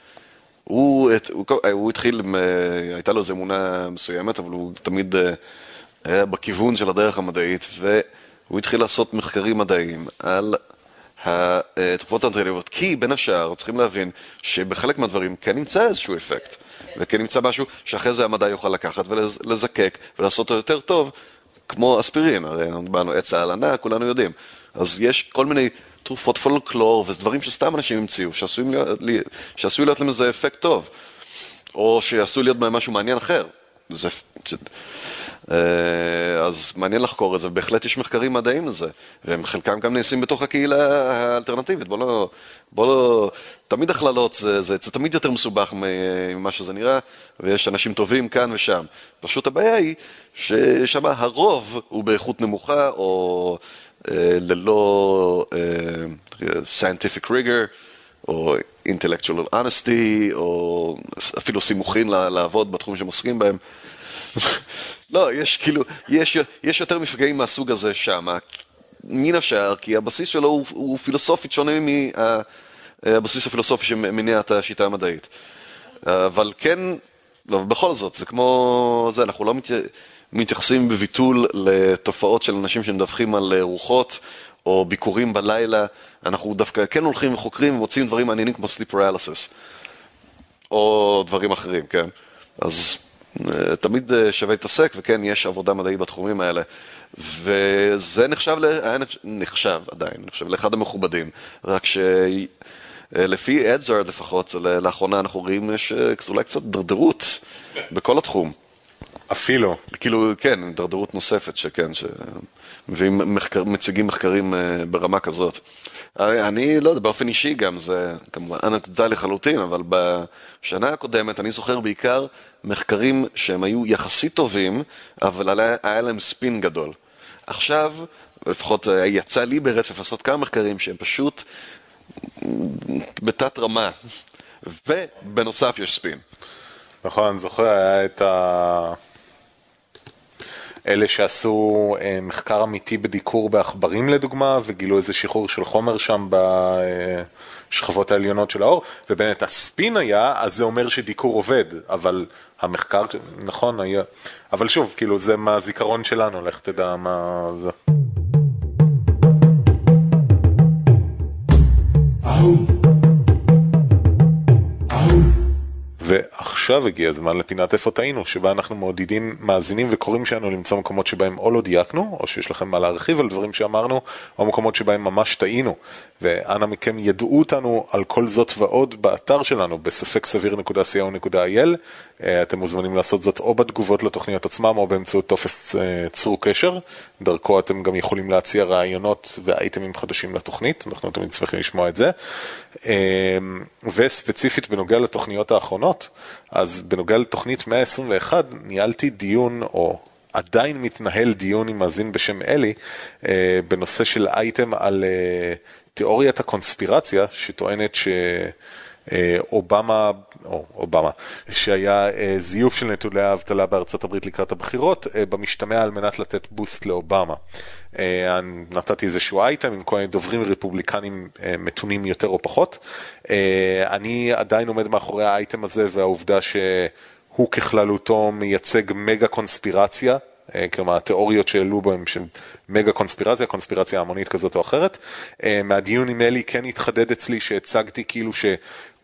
הוא התחיל, הייתה לו איזו אמונה מסוימת, אבל הוא תמיד היה בכיוון של הדרך המדעית, והוא התחיל לעשות מחקרים מדעיים על התרופות האלטרנטיביות, כי בין השאר צריכים להבין שבחלק מהדברים כן נמצא איזשהו אפקט, וכן נמצא משהו שאחרי זה המדע יוכל לקחת ולזקק ולעשות אותו יותר טוב, כמו אספירין, הרי באנו עץ העלנה, כולנו יודעים. אז יש כל מיני תרופות פולקלור ודברים שסתם אנשים המציאו, שעשוי להיות להם איזה אפקט טוב, או שעשוי להיות בהם משהו מעניין אחר. אז מעניין לחקור את זה, ובהחלט יש מחקרים מדעיים לזה, והם חלקם גם נעשים בתוך הקהילה האלטרנטיבית. בוא לא, תמיד הכללות זה תמיד יותר מסובך ממה שזה נראה, ויש אנשים טובים כאן ושם. פשוט הבעיה היא ששם הרוב הוא באיכות נמוכה, או ללא scientific rigor, או intellectual honesty, או אפילו סימוכין לעבוד בתחום שהם עוסקים בהם. לא, יש יותר מפגעים מהסוג הזה שם, מן השאר, כי הבסיס שלו הוא פילוסופית שונה מהבסיס הפילוסופי שמניע את השיטה המדעית. אבל כן, בכל זאת, זה כמו זה, אנחנו לא מתייחסים בביטול לתופעות של אנשים שמדווחים על רוחות או ביקורים בלילה, אנחנו דווקא כן הולכים וחוקרים ומוצאים דברים מעניינים כמו sleep paralysis, או דברים אחרים, כן? אז תמיד שווה להתעסק, וכן, יש עבודה מדעית בתחומים האלה, וזה נחשב עדיין, לאחד המכובדים, רק שלפי אדזרד לפחות, לאחרונה אנחנו רואים אולי קצת דרדרות בכל התחום. אפילו. כאילו, כן, דרדרות נוספת שכן, מציגים מחקרים ברמה כזאת. אני לא יודע, באופן אישי גם, זה כמובן אנקדוטלי לחלוטין, אבל בשנה הקודמת אני זוכר בעיקר מחקרים שהם היו יחסית טובים, אבל היה להם ספין גדול. עכשיו, לפחות יצא לי ברצף לעשות כמה מחקרים שהם פשוט בתת רמה, ובנוסף יש ספין. נכון, אני זוכר, היה את אלה שעשו מחקר אמיתי בדיקור בעכברים לדוגמה, וגילו איזה שחרור של חומר שם בשכבות העליונות של האור, ובאמת הספין היה, אז זה אומר שדיקור עובד, אבל המחקר, נכון, היה, אבל שוב, כאילו זה מהזיכרון שלנו, לך תדע מה זה. ועכשיו הגיע הזמן לפינת איפה טעינו, שבה אנחנו מעודדים מאזינים וקוראים שלנו למצוא מקומות שבהם או לא דייקנו, או שיש לכם מה להרחיב על דברים שאמרנו, או מקומות שבהם ממש טעינו. ואנה מכם ידעו אותנו על כל זאת ועוד באתר שלנו, בספקסביר.co.il. אתם מוזמנים לעשות זאת או בתגובות לתוכניות עצמם, או באמצעות טופס צרו קשר. דרכו אתם גם יכולים להציע רעיונות ואייטמים חדשים לתוכנית, אנחנו תמיד צריכים לשמוע את זה. וספציפית בנוגע לתוכניות האחרונות, אז בנוגע לתוכנית 121 ניהלתי דיון, או עדיין מתנהל דיון עם מאזין בשם אלי, בנושא של אייטם על תיאוריית הקונספירציה, שטוענת אובמה, שהיה זיוף של נתוני האבטלה בארצות הברית לקראת הבחירות, במשתמע על מנת לתת בוסט לאובמה. נתתי איזשהו אייטם עם כל מיני דוברים רפובליקנים מתונים יותר או פחות. אני עדיין עומד מאחורי האייטם הזה, והעובדה שהוא ככללותו מייצג מגה קונספירציה, כלומר התיאוריות שהעלו בהם של מגה קונספירציה, קונספירציה המונית כזאת או אחרת. מהדיון עם אלי כן התחדד אצלי שהצגתי כאילו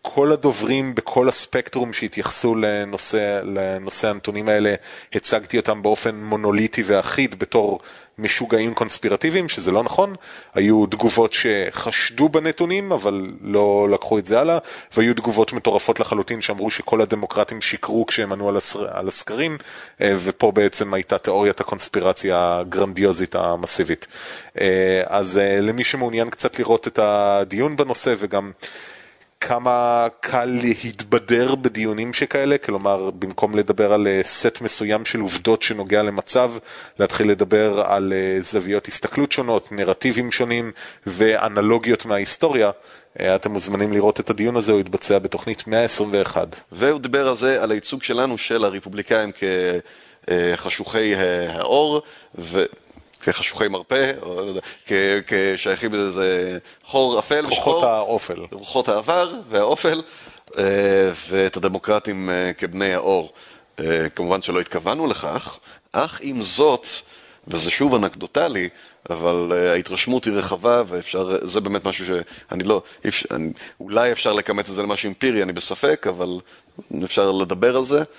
כל הדוברים בכל הספקטרום שהתייחסו לנושא הנתונים האלה, הצגתי אותם באופן מונוליטי ואחיד בתור משוגעים קונספירטיביים, שזה לא נכון. היו תגובות שחשדו בנתונים, אבל לא לקחו את זה הלאה, והיו תגובות מטורפות לחלוטין שאמרו שכל הדמוקרטים שיקרו כשהם ענו על הסקרים, ופה בעצם הייתה תיאוריית הקונספירציה הגרנדיוזית המסיבית. אז למי שמעוניין קצת לראות את הדיון בנושא, וגם כמה קל להתבדר בדיונים שכאלה, כלומר, במקום לדבר על סט מסוים של עובדות שנוגע למצב, להתחיל לדבר על זוויות הסתכלות שונות, נרטיבים שונים ואנלוגיות מההיסטוריה. אתם מוזמנים לראות את הדיון הזה, הוא יתבצע בתוכנית 121. והוא דיבר על זה, על הייצוג שלנו של הרפובליקאים כחשוכי האור, כחשוכי מרפא, או כשייכים איזה חור אפל, רוחות העבר והאופל, ואת הדמוקרטים כבני האור. כמובן שלא התכוונו לכך, אך עם זאת, וזה שוב אנקדוטלי, אבל ההתרשמות היא רחבה, וזה באמת משהו שאני לא, אולי אפשר לקמת את זה למשהו אמפירי, אני בספק, אבל אפשר לדבר על זה,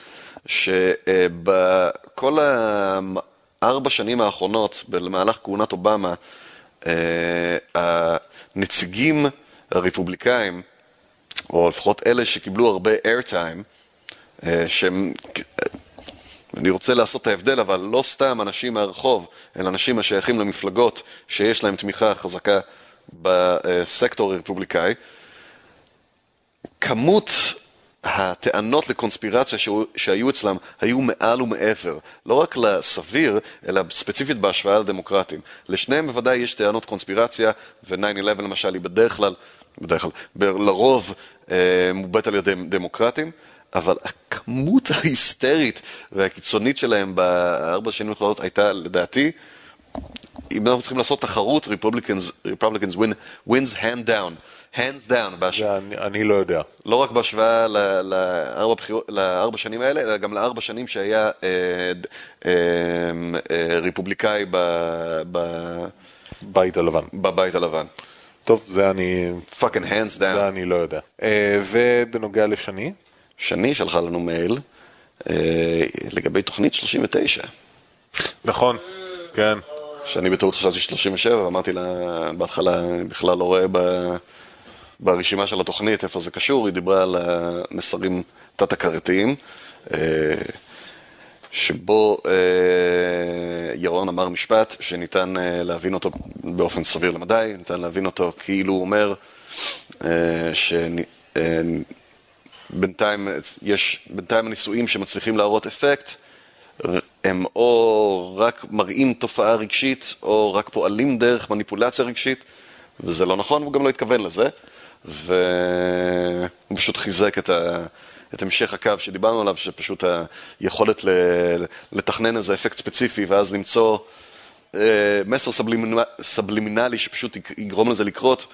שבכל 4 שנים האחרונות, במהלך כהונת אובמה, הנציגים הרפובליקאים, או לפחות אלה שקיבלו הרבה airtime, אני רוצה לעשות את ההבדל, אבל לא סתם אנשים מהרחוב, אלא אנשים השייכים למפלגות שיש להם תמיכה חזקה בסקטור הרפובליקאי, כמות הטענות לקונספירציה שהיו אצלם היו מעל ומעבר, לא רק לסביר, אלא ספציפית בהשוואה לדמוקרטים. לשניהם בוודאי יש טענות קונספירציה, ו-9/11 למשל היא בדרך כלל, לרוב מובט על ידי דמוקרטים, אבל הכמות ההיסטרית והקיצונית שלהם ב4 שנים האחרונות הייתה, לדעתי, אם אנחנו צריכים לעשות תחרות, Republicans wins hands down. אני לא יודע. לא רק בהשוואה ל4 שנים האלה, אלא גם ל4 שנים שהיה רפובליקאי בבית הלבן. בבית הלבן. טוב, זה אני... fucking hands down. זה אני לא יודע. ובנוגע לשני? שני שלחה לנו מייל לגבי תוכנית 39. נכון, כן. שאני בטעות חשבתי 37, ואמרתי לה, בהתחלה אני בכלל לא רואה ברשימה של התוכנית איפה זה קשור. היא דיברה על המסרים תת-הכרתיים, שבו ירון אמר משפט שניתן להבין אותו באופן סביר למדי, ניתן להבין אותו כאילו הוא אומר בינתיים הניסויים שמצליחים להראות אפקט, הם או רק מראים תופעה רגשית, או רק פועלים דרך מניפולציה רגשית, וזה לא נכון, הוא גם לא התכוון לזה, והוא פשוט חיזק את המשך הקו שדיברנו עליו, שפשוט היכולת לתכנן איזה אפקט ספציפי, ואז למצוא מסר סבלימינלי שפשוט יגרום לזה לקרות,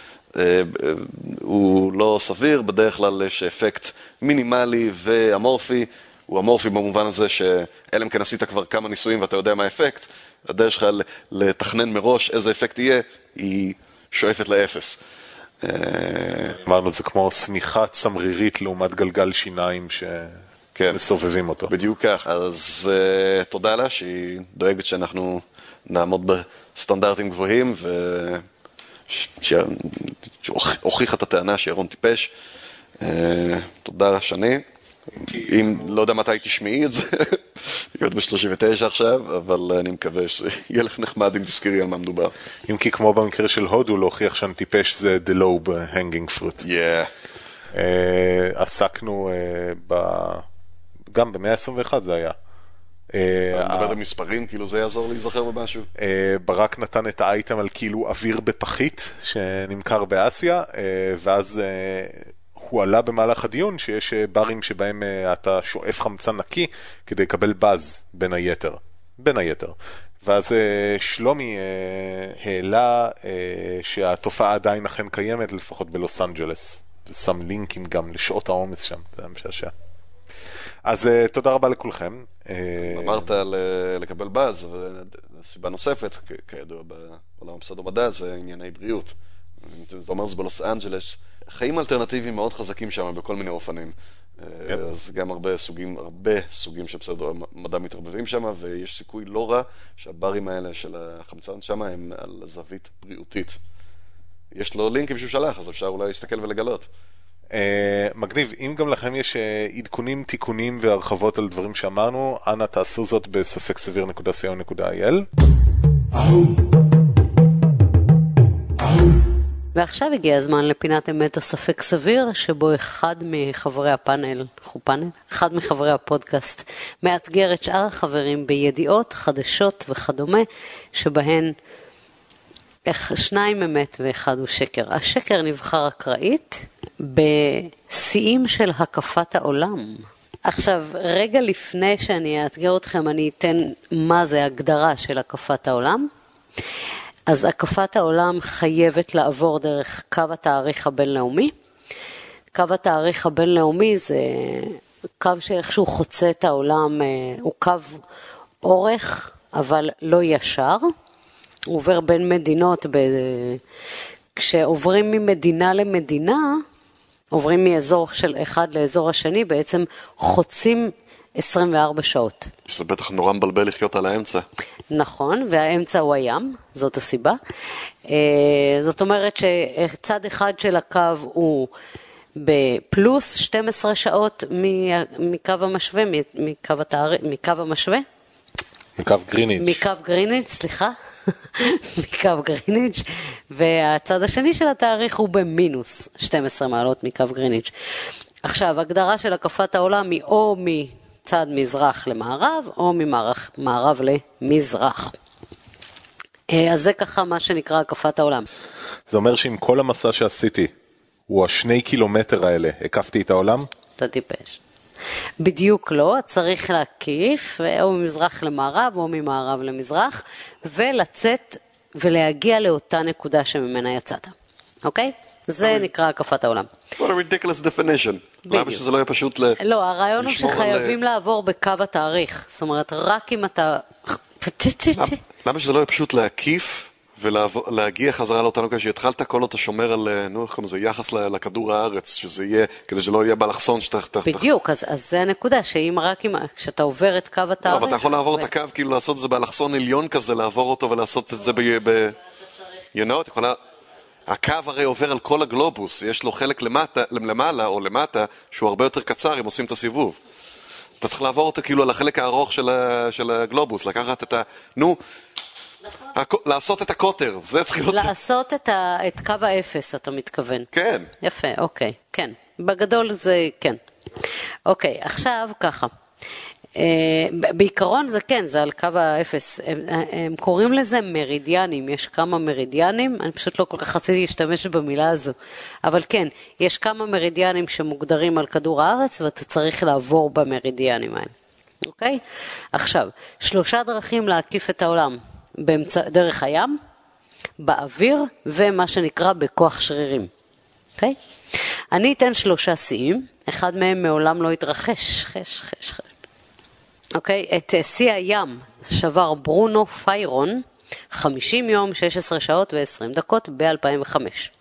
הוא לא סביר. בדרך כלל יש אפקט מינימלי ואמורפי, הוא אמורפי במובן הזה שאלה אם כן עשית כבר כמה ניסויים ואתה יודע מה האפקט, הדרך שלך לתכנן מראש איזה אפקט יהיה, היא שואפת לאפס. אמרנו, זה כמו סמיכה צמרירית לעומת גלגל שיניים שמסובבים אותו. בדיוק כך, אז תודה לה שהיא דואגת שאנחנו נעמוד בסטנדרטים גבוהים, שהוכיחה את הטענה שירון טיפש. תודה לה שני. אם לא יודע מתי תשמעי את זה, להיות ב-39 עכשיו, אבל אני מקווה שיהיה לך נחמד אם תזכירי על מה מדובר. אם כי כמו במקרה של הודו, להוכיח שאני טיפש זה the lobe hanging fruit. עסקנו גם ב-121 זה היה. אני מדבר על מספרים, כאילו זה יעזור להיזכר במשהו. ברק נתן את האייטם על כאילו אוויר בפחית שנמכר באסיה, ואז הוא עלה במהלך הדיון שיש ברים שבהם אתה שואף חמצן נקי כדי לקבל באז בין היתר. ואז שלומי העלה שהתופעה עדיין אכן קיימת, לפחות בלוס אנג'לס, ושם לינקים גם לשעות העומס שם, זה משעשע. אז תודה רבה לכולכם. אמרת לקבל באז, וסיבה נוספת, כידוע בעולם הפסדומדע, זה ענייני בריאות. זאת אומרת, זה בלוס אנג'לס, חיים אלטרנטיביים מאוד חזקים שם בכל מיני אופנים. אז גם הרבה סוגים של פסאודו מדע מתערבבים שם, ויש סיכוי לא רע שהברים האלה של החמצן שם הם על זווית בריאותית. יש לו לינקים שהוא שלח, אז אפשר אולי להסתכל ולגלות. מגניב, אם גם לכם יש עדכונים, תיקונים והרחבות על דברים שאמרנו, אנא תעשו זאת בספקסביר.co.il. ועכשיו הגיע הזמן לפינת אמת או ספק סביר, שבו אחד מחברי הפאנל, אחד מחברי הפודקאסט, מאתגר את שאר החברים בידיעות, חדשות וכדומה, שבהן שניים אמת ואחד הוא שקר. השקר נבחר אקראית בשיאים של הקפת העולם. עכשיו, רגע לפני שאני אאתגר אתכם, אני אתן מה זה הגדרה של הקפת העולם. אז הקפת העולם חייבת לעבור דרך קו התאריך הבינלאומי. קו התאריך הבינלאומי זה קו שאיכשהו חוצה את העולם, הוא קו אורך, אבל לא ישר. הוא עובר בין מדינות, כשעוברים ממדינה למדינה, עוברים מאזור של אחד לאזור השני, בעצם חוצים 24 שעות. שזה בטח נורא מבלבל לחיות על האמצע. נכון, והאמצע הוא הים, זאת הסיבה. זאת אומרת שצד אחד של הקו הוא בפלוס 12 שעות מקו המשווה, מקו המשווה? מקו גריניץ'. מקו גריניץ', סליחה. מקו גריניץ', והצד השני של התאריך הוא במינוס 12 מעלות מקו גריניץ'. עכשיו, הגדרה של הקפת העולם היא או מצד מזרח למערב, או ממערב למזרח. אז זה ככה מה שנקרא הקפת העולם. זה אומר שאם כל המסע שעשיתי הוא 2 קילומטר האלה, הקפתי את העולם? אתה טיפש. בדיוק לא, צריך להקיף, או ממזרח למערב, או ממערב למזרח, ולצאת ולהגיע לאותה נקודה שממנה יצאת. אוקיי? זה נקרא הקפת העולם. What a ridiculous definition. למה שזה לא יהיה פשוט לא, הרעיון הוא שחייבים לעבור בקו התאריך. זאת אומרת, רק אם אתה... למה שזה לא יהיה פשוט להקיף ולהגיע חזרה לאותה נקודה שהתחלת, כל עוד אתה שומר על, איך קוראים לזה, יחס לכדור הארץ, שזה יהיה, כדי שלא יהיה באלכסון בדיוק, אז זה הנקודה, שאם רק כשאתה עובר את קו התאריך... אבל אתה יכול לעבור את הקו, כאילו לעשות את זה באלכסון עליון כזה, לעבור אותו ולעשות את זה אתה יכולה... הקו הרי עובר על כל הגלובוס, יש לו חלק למעלה או למטה, שהוא הרבה יותר קצר אם עושים את הסיבוב. אתה צריך לעבור אותו כאילו על החלק הארוך של הגלובוס, לקחת את לעשות את הקוטר, זה צריך להיות... לעשות את קו האפס, אתה מתכוון. כן. יפה, אוקיי, כן. בגדול זה כן. אוקיי, עכשיו ככה. בעיקרון זה כן, זה על קו האפס. הם קוראים לזה מרידיאנים, יש כמה מרידיאנים, אני פשוט לא כל כך רציתי להשתמש במילה הזו, אבל כן, יש כמה מרידיאנים שמוגדרים על כדור הארץ, ואתה צריך לעבור במרידיאנים האלה. אוקיי? עכשיו, 3 דרכים להקיף את העולם. דרך הים, באוויר, ומה שנקרא בכוח שרירים. אוקיי? אני אתן 3 שיאים, אחד מהם מעולם לא התרחש. אוקיי? את שיא הים שבר ברונו פיירון, 50 יום, 16 שעות ו-20 דקות ב-2005.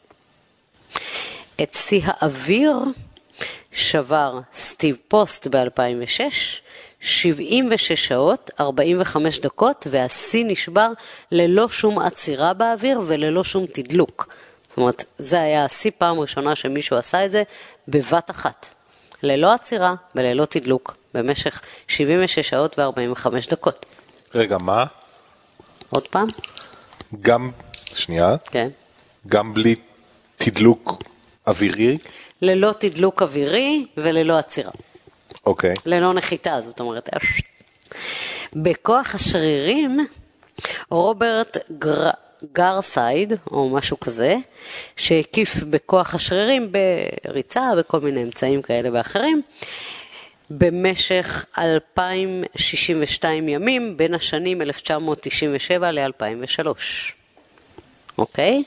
את שיא האוויר שבר סטיב פוסט ב-2006, 76 שעות, 45 דקות, והשיא נשבר ללא שום עצירה באוויר וללא שום תדלוק. זאת אומרת, זה היה השיא פעם ראשונה שמישהו עשה את זה בבת אחת. ללא עצירה וללא תדלוק, במשך 76 שעות ו-45 דקות. רגע, מה? עוד פעם? גם, שנייה. כן. גם בלי תדלוק אווירי? ללא תדלוק אווירי וללא עצירה. אוקיי. ללא נחיתה, זאת אומרת. בכוח השרירים, רוברט גרסייד, או משהו כזה, שהקיף בכוח השרירים בריצה, בכל מיני אמצעים כאלה ואחרים, במשך 2062 ימים, בין השנים 1997 ל-2003. אוקיי?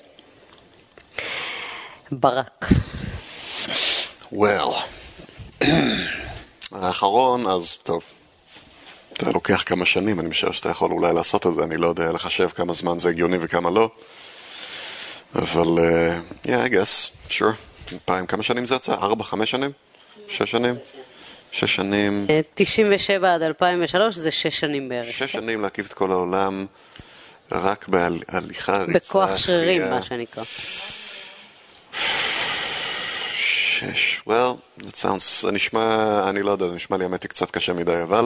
ברק. Well. האחרון, אז טוב. אתה לוקח כמה שנים, אני משער שאתה יכול אולי לעשות את זה, אני לא יודע לחשב כמה זמן זה הגיוני וכמה לא. אבל, yeah, I guess, sure. כמה שנים זה יצא? 4-5 שנים? 6 שנים? 6 שנים. 97 עד 2003 זה 6 שנים בערך. 6 שנים להקיף את כל העולם, רק בהליכה, ריצה, בכוח שרירים, מה שנקרא. 6, well, that sounds, נשמע, אני לא יודע, זה נשמע לי האמת קצת קשה מדי, אבל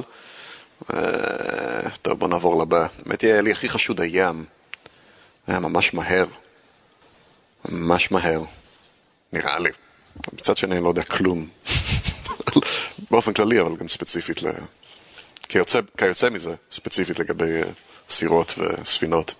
טוב, בוא נעבור לבא. האמת היה לי הכי חשוד הים. היה ממש מהר. ממש מהר. נראה לי. מצד שני, אני לא יודע כלום. באופן כללי, אבל גם ספציפית כיוצא מזה, ספציפית לגבי סירות וספינות.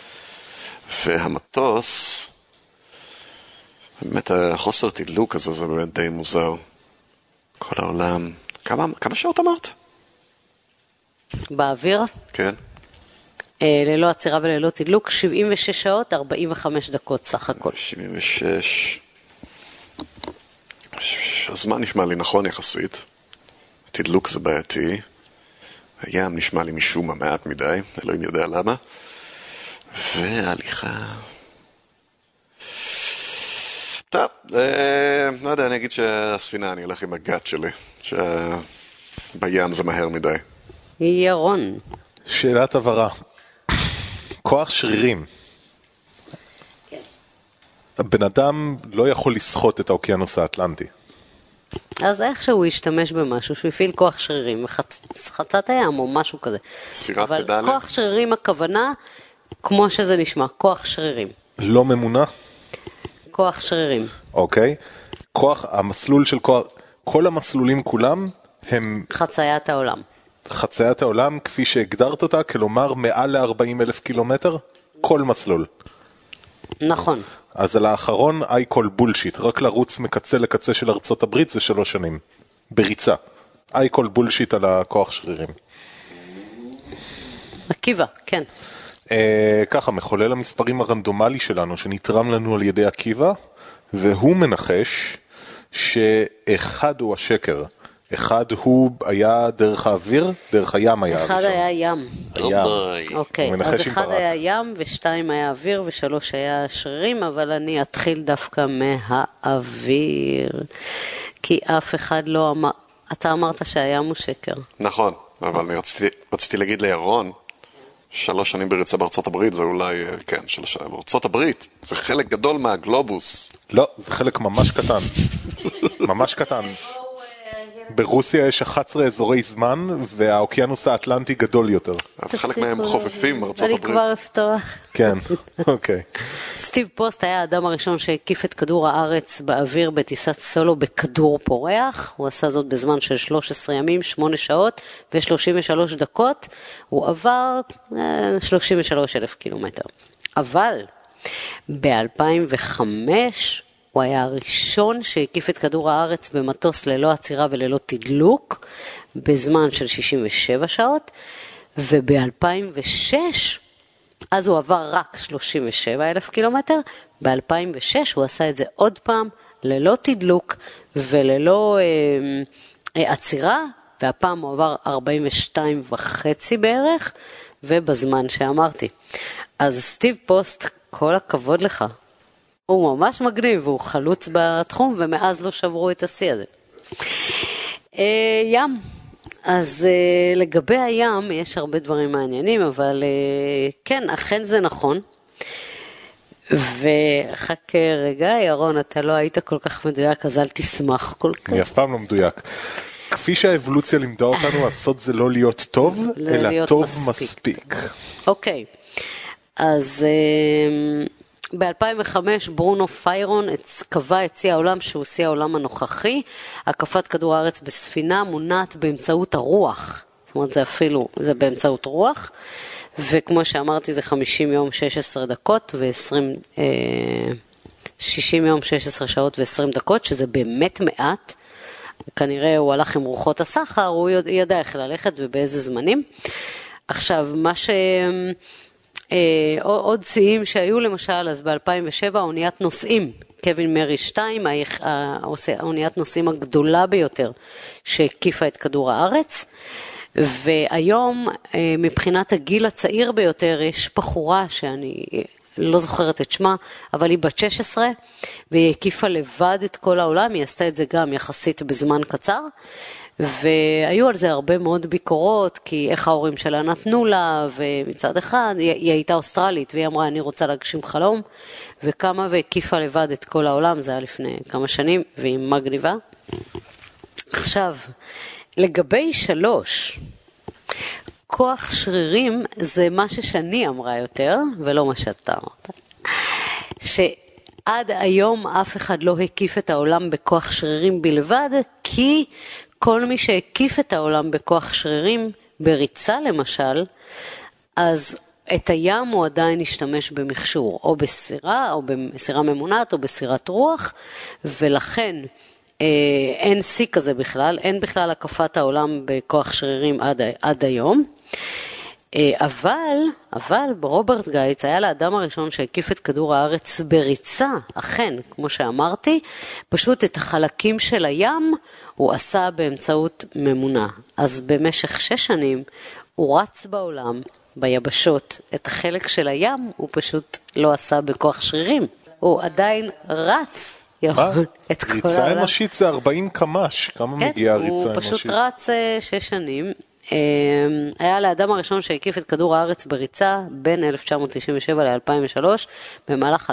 והמטוס, באמת החוסר תדלוק הזה, זה באמת די מוזר. כל העולם. כמה שעות אמרת? באוויר? כן. ללא עצירה וללא תדלוק, 76 שעות, 45 דקות סך הכל. 76. הזמן נשמע לי נכון יחסית. תדלוק זה בעייתי. הים נשמע לי משום מה מעט מדי, אלוהים יודע למה. וההליכה... טוב, לא יודע, אני אגיד שהספינה, אני הולך עם הגת שלי, שבים זה מהר מדי. ירון. שאלת הבהרה. כוח שרירים. הבן אדם לא יכול לשחות את האוקיינוס האטלנטי. אז איכשהו הוא ישתמש במשהו, שהוא יפעיל כוח שרירים, חצת הים או משהו כזה. סירת אבל פדלים? כוח שרירים הכוונה, כמו שזה נשמע, כוח שרירים. לא ממונה? כוח שרירים. אוקיי. המסלול של כל המסלולים כולם הם... חציית העולם. חציית העולם כפי שהגדרת אותה, כלומר מעל ל-40,000 קילומטר, כל מסלול. נכון. אז על האחרון, I call bullshit, רק לרוץ מקצה לקצה של ארצות הברית זה 3 שנים. בריצה. I call bullshit על הכוח שרירים. עקיבא, כן. ככה, מחולל המספרים הרנדומלי שלנו, שנתרם לנו על ידי עקיבא, והוא מנחש שאחד הוא השקר. אחד הוא היה דרך האוויר, דרך הים היה הראשון. אחד היה ים. הים. אוקיי, אז אחד היה ים, ושתיים היה אוויר, ושלוש היה שרירים, אבל אני אתחיל דווקא מהאוויר. כי אף אחד לא אמר, אתה אמרת שהים הוא שקר. נכון, אבל אני רציתי להגיד לירון, 3 שנים בריצה בארצות הברית, זה אולי, כן, 3 שנים בארצות הברית, זה חלק גדול מהגלובוס. לא, זה חלק ממש קטן. ממש קטן. ברוסיה יש 11 אזורי זמן, והאוקיינוס האטלנטי גדול יותר. חלק מהם חופפים בארצות הברית. אני כבר אפתוח. כן, אוקיי. סטיב פוסט היה האדם הראשון שהקיף את כדור הארץ באוויר בטיסת סולו בכדור פורח. הוא עשה זאת בזמן של 13 ימים, 8 שעות ו-33 דקות. הוא עבר 33,000 קילומטר. אבל ב-2005... הוא היה הראשון שהקיף את כדור הארץ במטוס ללא עצירה וללא תדלוק, בזמן של 67 שעות, וב-2006, אז הוא עבר רק 37,000 קילומטר, ב-2006 הוא עשה את זה עוד פעם, ללא תדלוק וללא עצירה, והפעם הוא עבר 42.5 בערך, ובזמן שאמרתי. אז סטיב פוסט, כל הכבוד לך. הוא ממש מגניב, והוא חלוץ בתחום, ומאז לא שברו את השיא הזה. ים. אז לגבי הים, יש הרבה דברים מעניינים, אבל כן, אכן זה נכון. וחכה רגע, ירון, אתה לא היית כל כך מדויק, אז אל תשמח כל כך. אני אף פעם לא מדויק. כפי שהאבולוציה לימדה אותנו, הסוד זה לא להיות טוב, אלא טוב מספיק. אוקיי. אז... ב-2005 ברונו פיירון קבע את שיא העולם שהוא שיא העולם הנוכחי, הקפת כדור הארץ בספינה מונעת באמצעות הרוח, זאת אומרת זה באמצעות רוח, וכמו שאמרתי זה 50 יום 16 דקות ו-60 יום 16 שעות ו-20 דקות, שזה באמת מעט, כנראה הוא הלך עם רוחות הסחר, הוא ידע איך ללכת ובאיזה זמנים. עכשיו מה עוד שיאים שהיו למשל, אז ב-2007 אוניית נוסעים, קווין מרי 2, האוניית נוסעים הגדולה ביותר שהקיפה את כדור הארץ, והיום מבחינת הגיל הצעיר ביותר יש בחורה שאני לא זוכרת את שמה, אבל היא בת 16, והיא הקיפה לבד את כל העולם, היא עשתה את זה גם יחסית בזמן קצר, והיו על זה הרבה מאוד ביקורות, כי איך ההורים שלה נתנו לה, ומצד אחד היא הייתה אוסטרלית, והיא אמרה, אני רוצה להגשים חלום, וקמה והקיפה לבד את כל העולם, זה היה לפני כמה שנים, והיא מגניבה. עכשיו, לגבי 3, כוח שרירים זה מה ששני אמרה יותר, ולא מה שאתה אמרת. שעד היום אף אחד לא הקיף את העולם בכוח שרירים בלבד, כי כל מי שהקיף את העולם בכוח שרירים, בריצה למשל, אז את הים הוא עדיין ישתמש במכשור, או בסירה, או בסירה ממונעת, או בסירת רוח, ולכן אין שיא כזה בכלל, אין בכלל הקפת העולם בכוח שרירים עד היום. אבל רוברט גייץ היה לאדם הראשון שהקיף את כדור הארץ בריצה, אכן, כמו שאמרתי, פשוט את החלקים של הים הוא עשה באמצעות ממונה. אז במשך 6 שנים הוא רץ בעולם, ביבשות, את החלק של הים הוא פשוט לא עשה בכוח שרירים. הוא עדיין רץ. ריצה אנושית זה 40 קמ"ש, כמה מגיעה ריצה אנושית? הוא פשוט רץ 6 שנים. היה לאדם הראשון שהקיף את כדור הארץ בריצה בין 1997 ל-2003 במהלך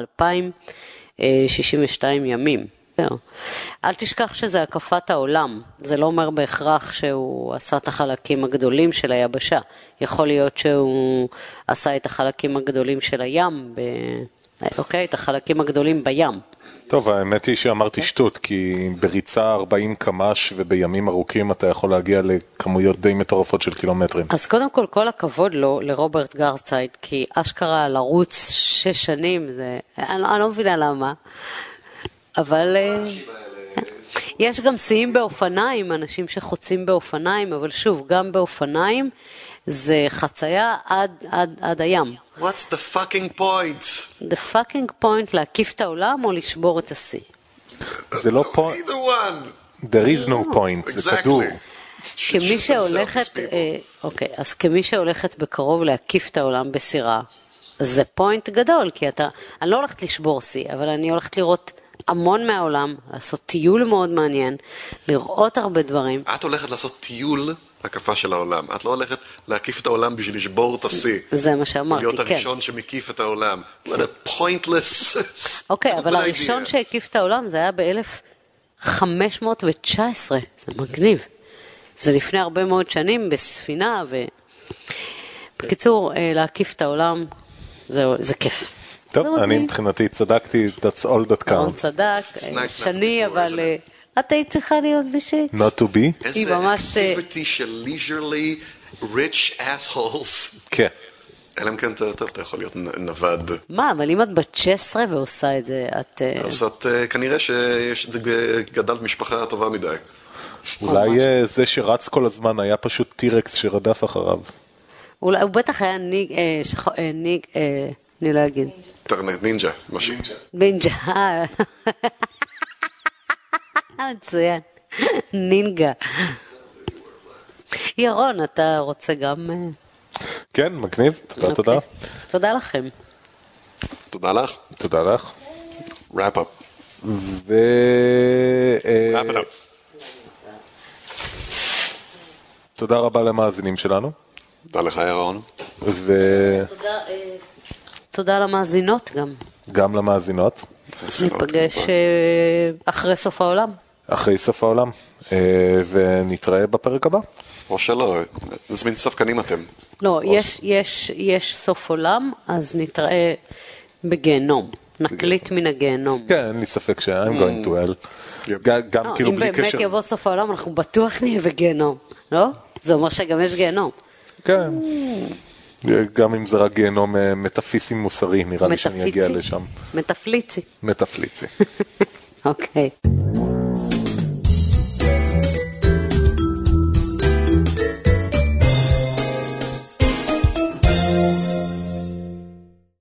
2062 ימים. אל תשכח שזה הקפת העולם, זה לא אומר בהכרח שהוא עשה את החלקים הגדולים של היבשה, יכול להיות שהוא עשה את החלקים הגדולים של הים, אוקיי, את החלקים הגדולים בים. טוב, האמת היא שאמרתי שטות, כי בריצה 40 קמ"ש ובימים ארוכים אתה יכול להגיע לכמויות די מטורפות של קילומטרים. אז קודם כל הכבוד לו, לרוברט גרצייד, כי אשכרה לרוץ 6 שנים, אני לא מבינה למה, אבל יש גם שיאים באופניים, אנשים שחוצים באופניים, אבל שוב, גם באופניים זה חצייה עד הים. What's the fucking point? The fucking point להקיף את העולם או לשבור את השיא. זה לא point. Either one. There is no point, זה כדור. כמי שהולכת, אוקיי, אז כמי שהולכת בקרוב להקיף את העולם בסירה, זה פוינט גדול, כי אני לא הולכת לשבור שיא, אבל אני הולכת לראות המון מהעולם, לעשות טיול מאוד מעניין, לראות הרבה דברים. את הולכת לעשות טיול הקפה של העולם. את לא הולכת להקיף את העולם בשביל לשבור את השיא. זה מה שאמרתי, כן. להיות הראשון שמקיף את העולם. What a pointless... אוקיי, אבל הראשון שהקיף את העולם זה היה ב-1519. זה מגניב. זה לפני הרבה מאוד שנים בספינה, בקיצור, להקיף את העולם, זה כיף. טוב, אני מבחינתי צדקתי, that's all that counts. צדק, שני, אבל את היית צריכה להיות בשקט. Not to be? איזה activity של leisurely rich assholes. כן. אלא אם כן, טוב, אתה יכול להיות נווד. מה, אבל אם את בת 16 ועושה את זה, את... אז את כנראה שגדלת משפחה טובה מדי. אולי זה שרץ כל הזמן היה פשוט טירקס שרדף אחריו. הוא בטח היה אני לא אגיד. נינג'ה, משהו. נינג'ה. מצוין. נינגה. ירון, אתה רוצה גם... כן, מגניב. תודה. תודה לכם. תודה לך. תודה לך. wrap up. wrap it up. תודה רבה למאזינים שלנו. תודה לך, ירון. תודה למאזינות גם. גם למאזינות. ניפגש אחרי סוף העולם. אחרי סוף העולם. ונתראה בפרק הבא. או שלא, נזמין ספקנים אתם. לא, יש סוף עולם, אז נתראה בגיהנום. נקליט מן הגיהנום. כן, אין לי ספק I'm going to hell. גם כאילו בלי קשר. אם באמת יבוא סוף העולם, אנחנו בטוח נהיה בגיהנום. לא? זה אומר שגם יש גיהנום. כן. גם אם זה רק גיהנום מטאפיסי מוסרי, נראה לי שאני אגיע לשם. מטאפליצי. מטאפליצי. אוקיי.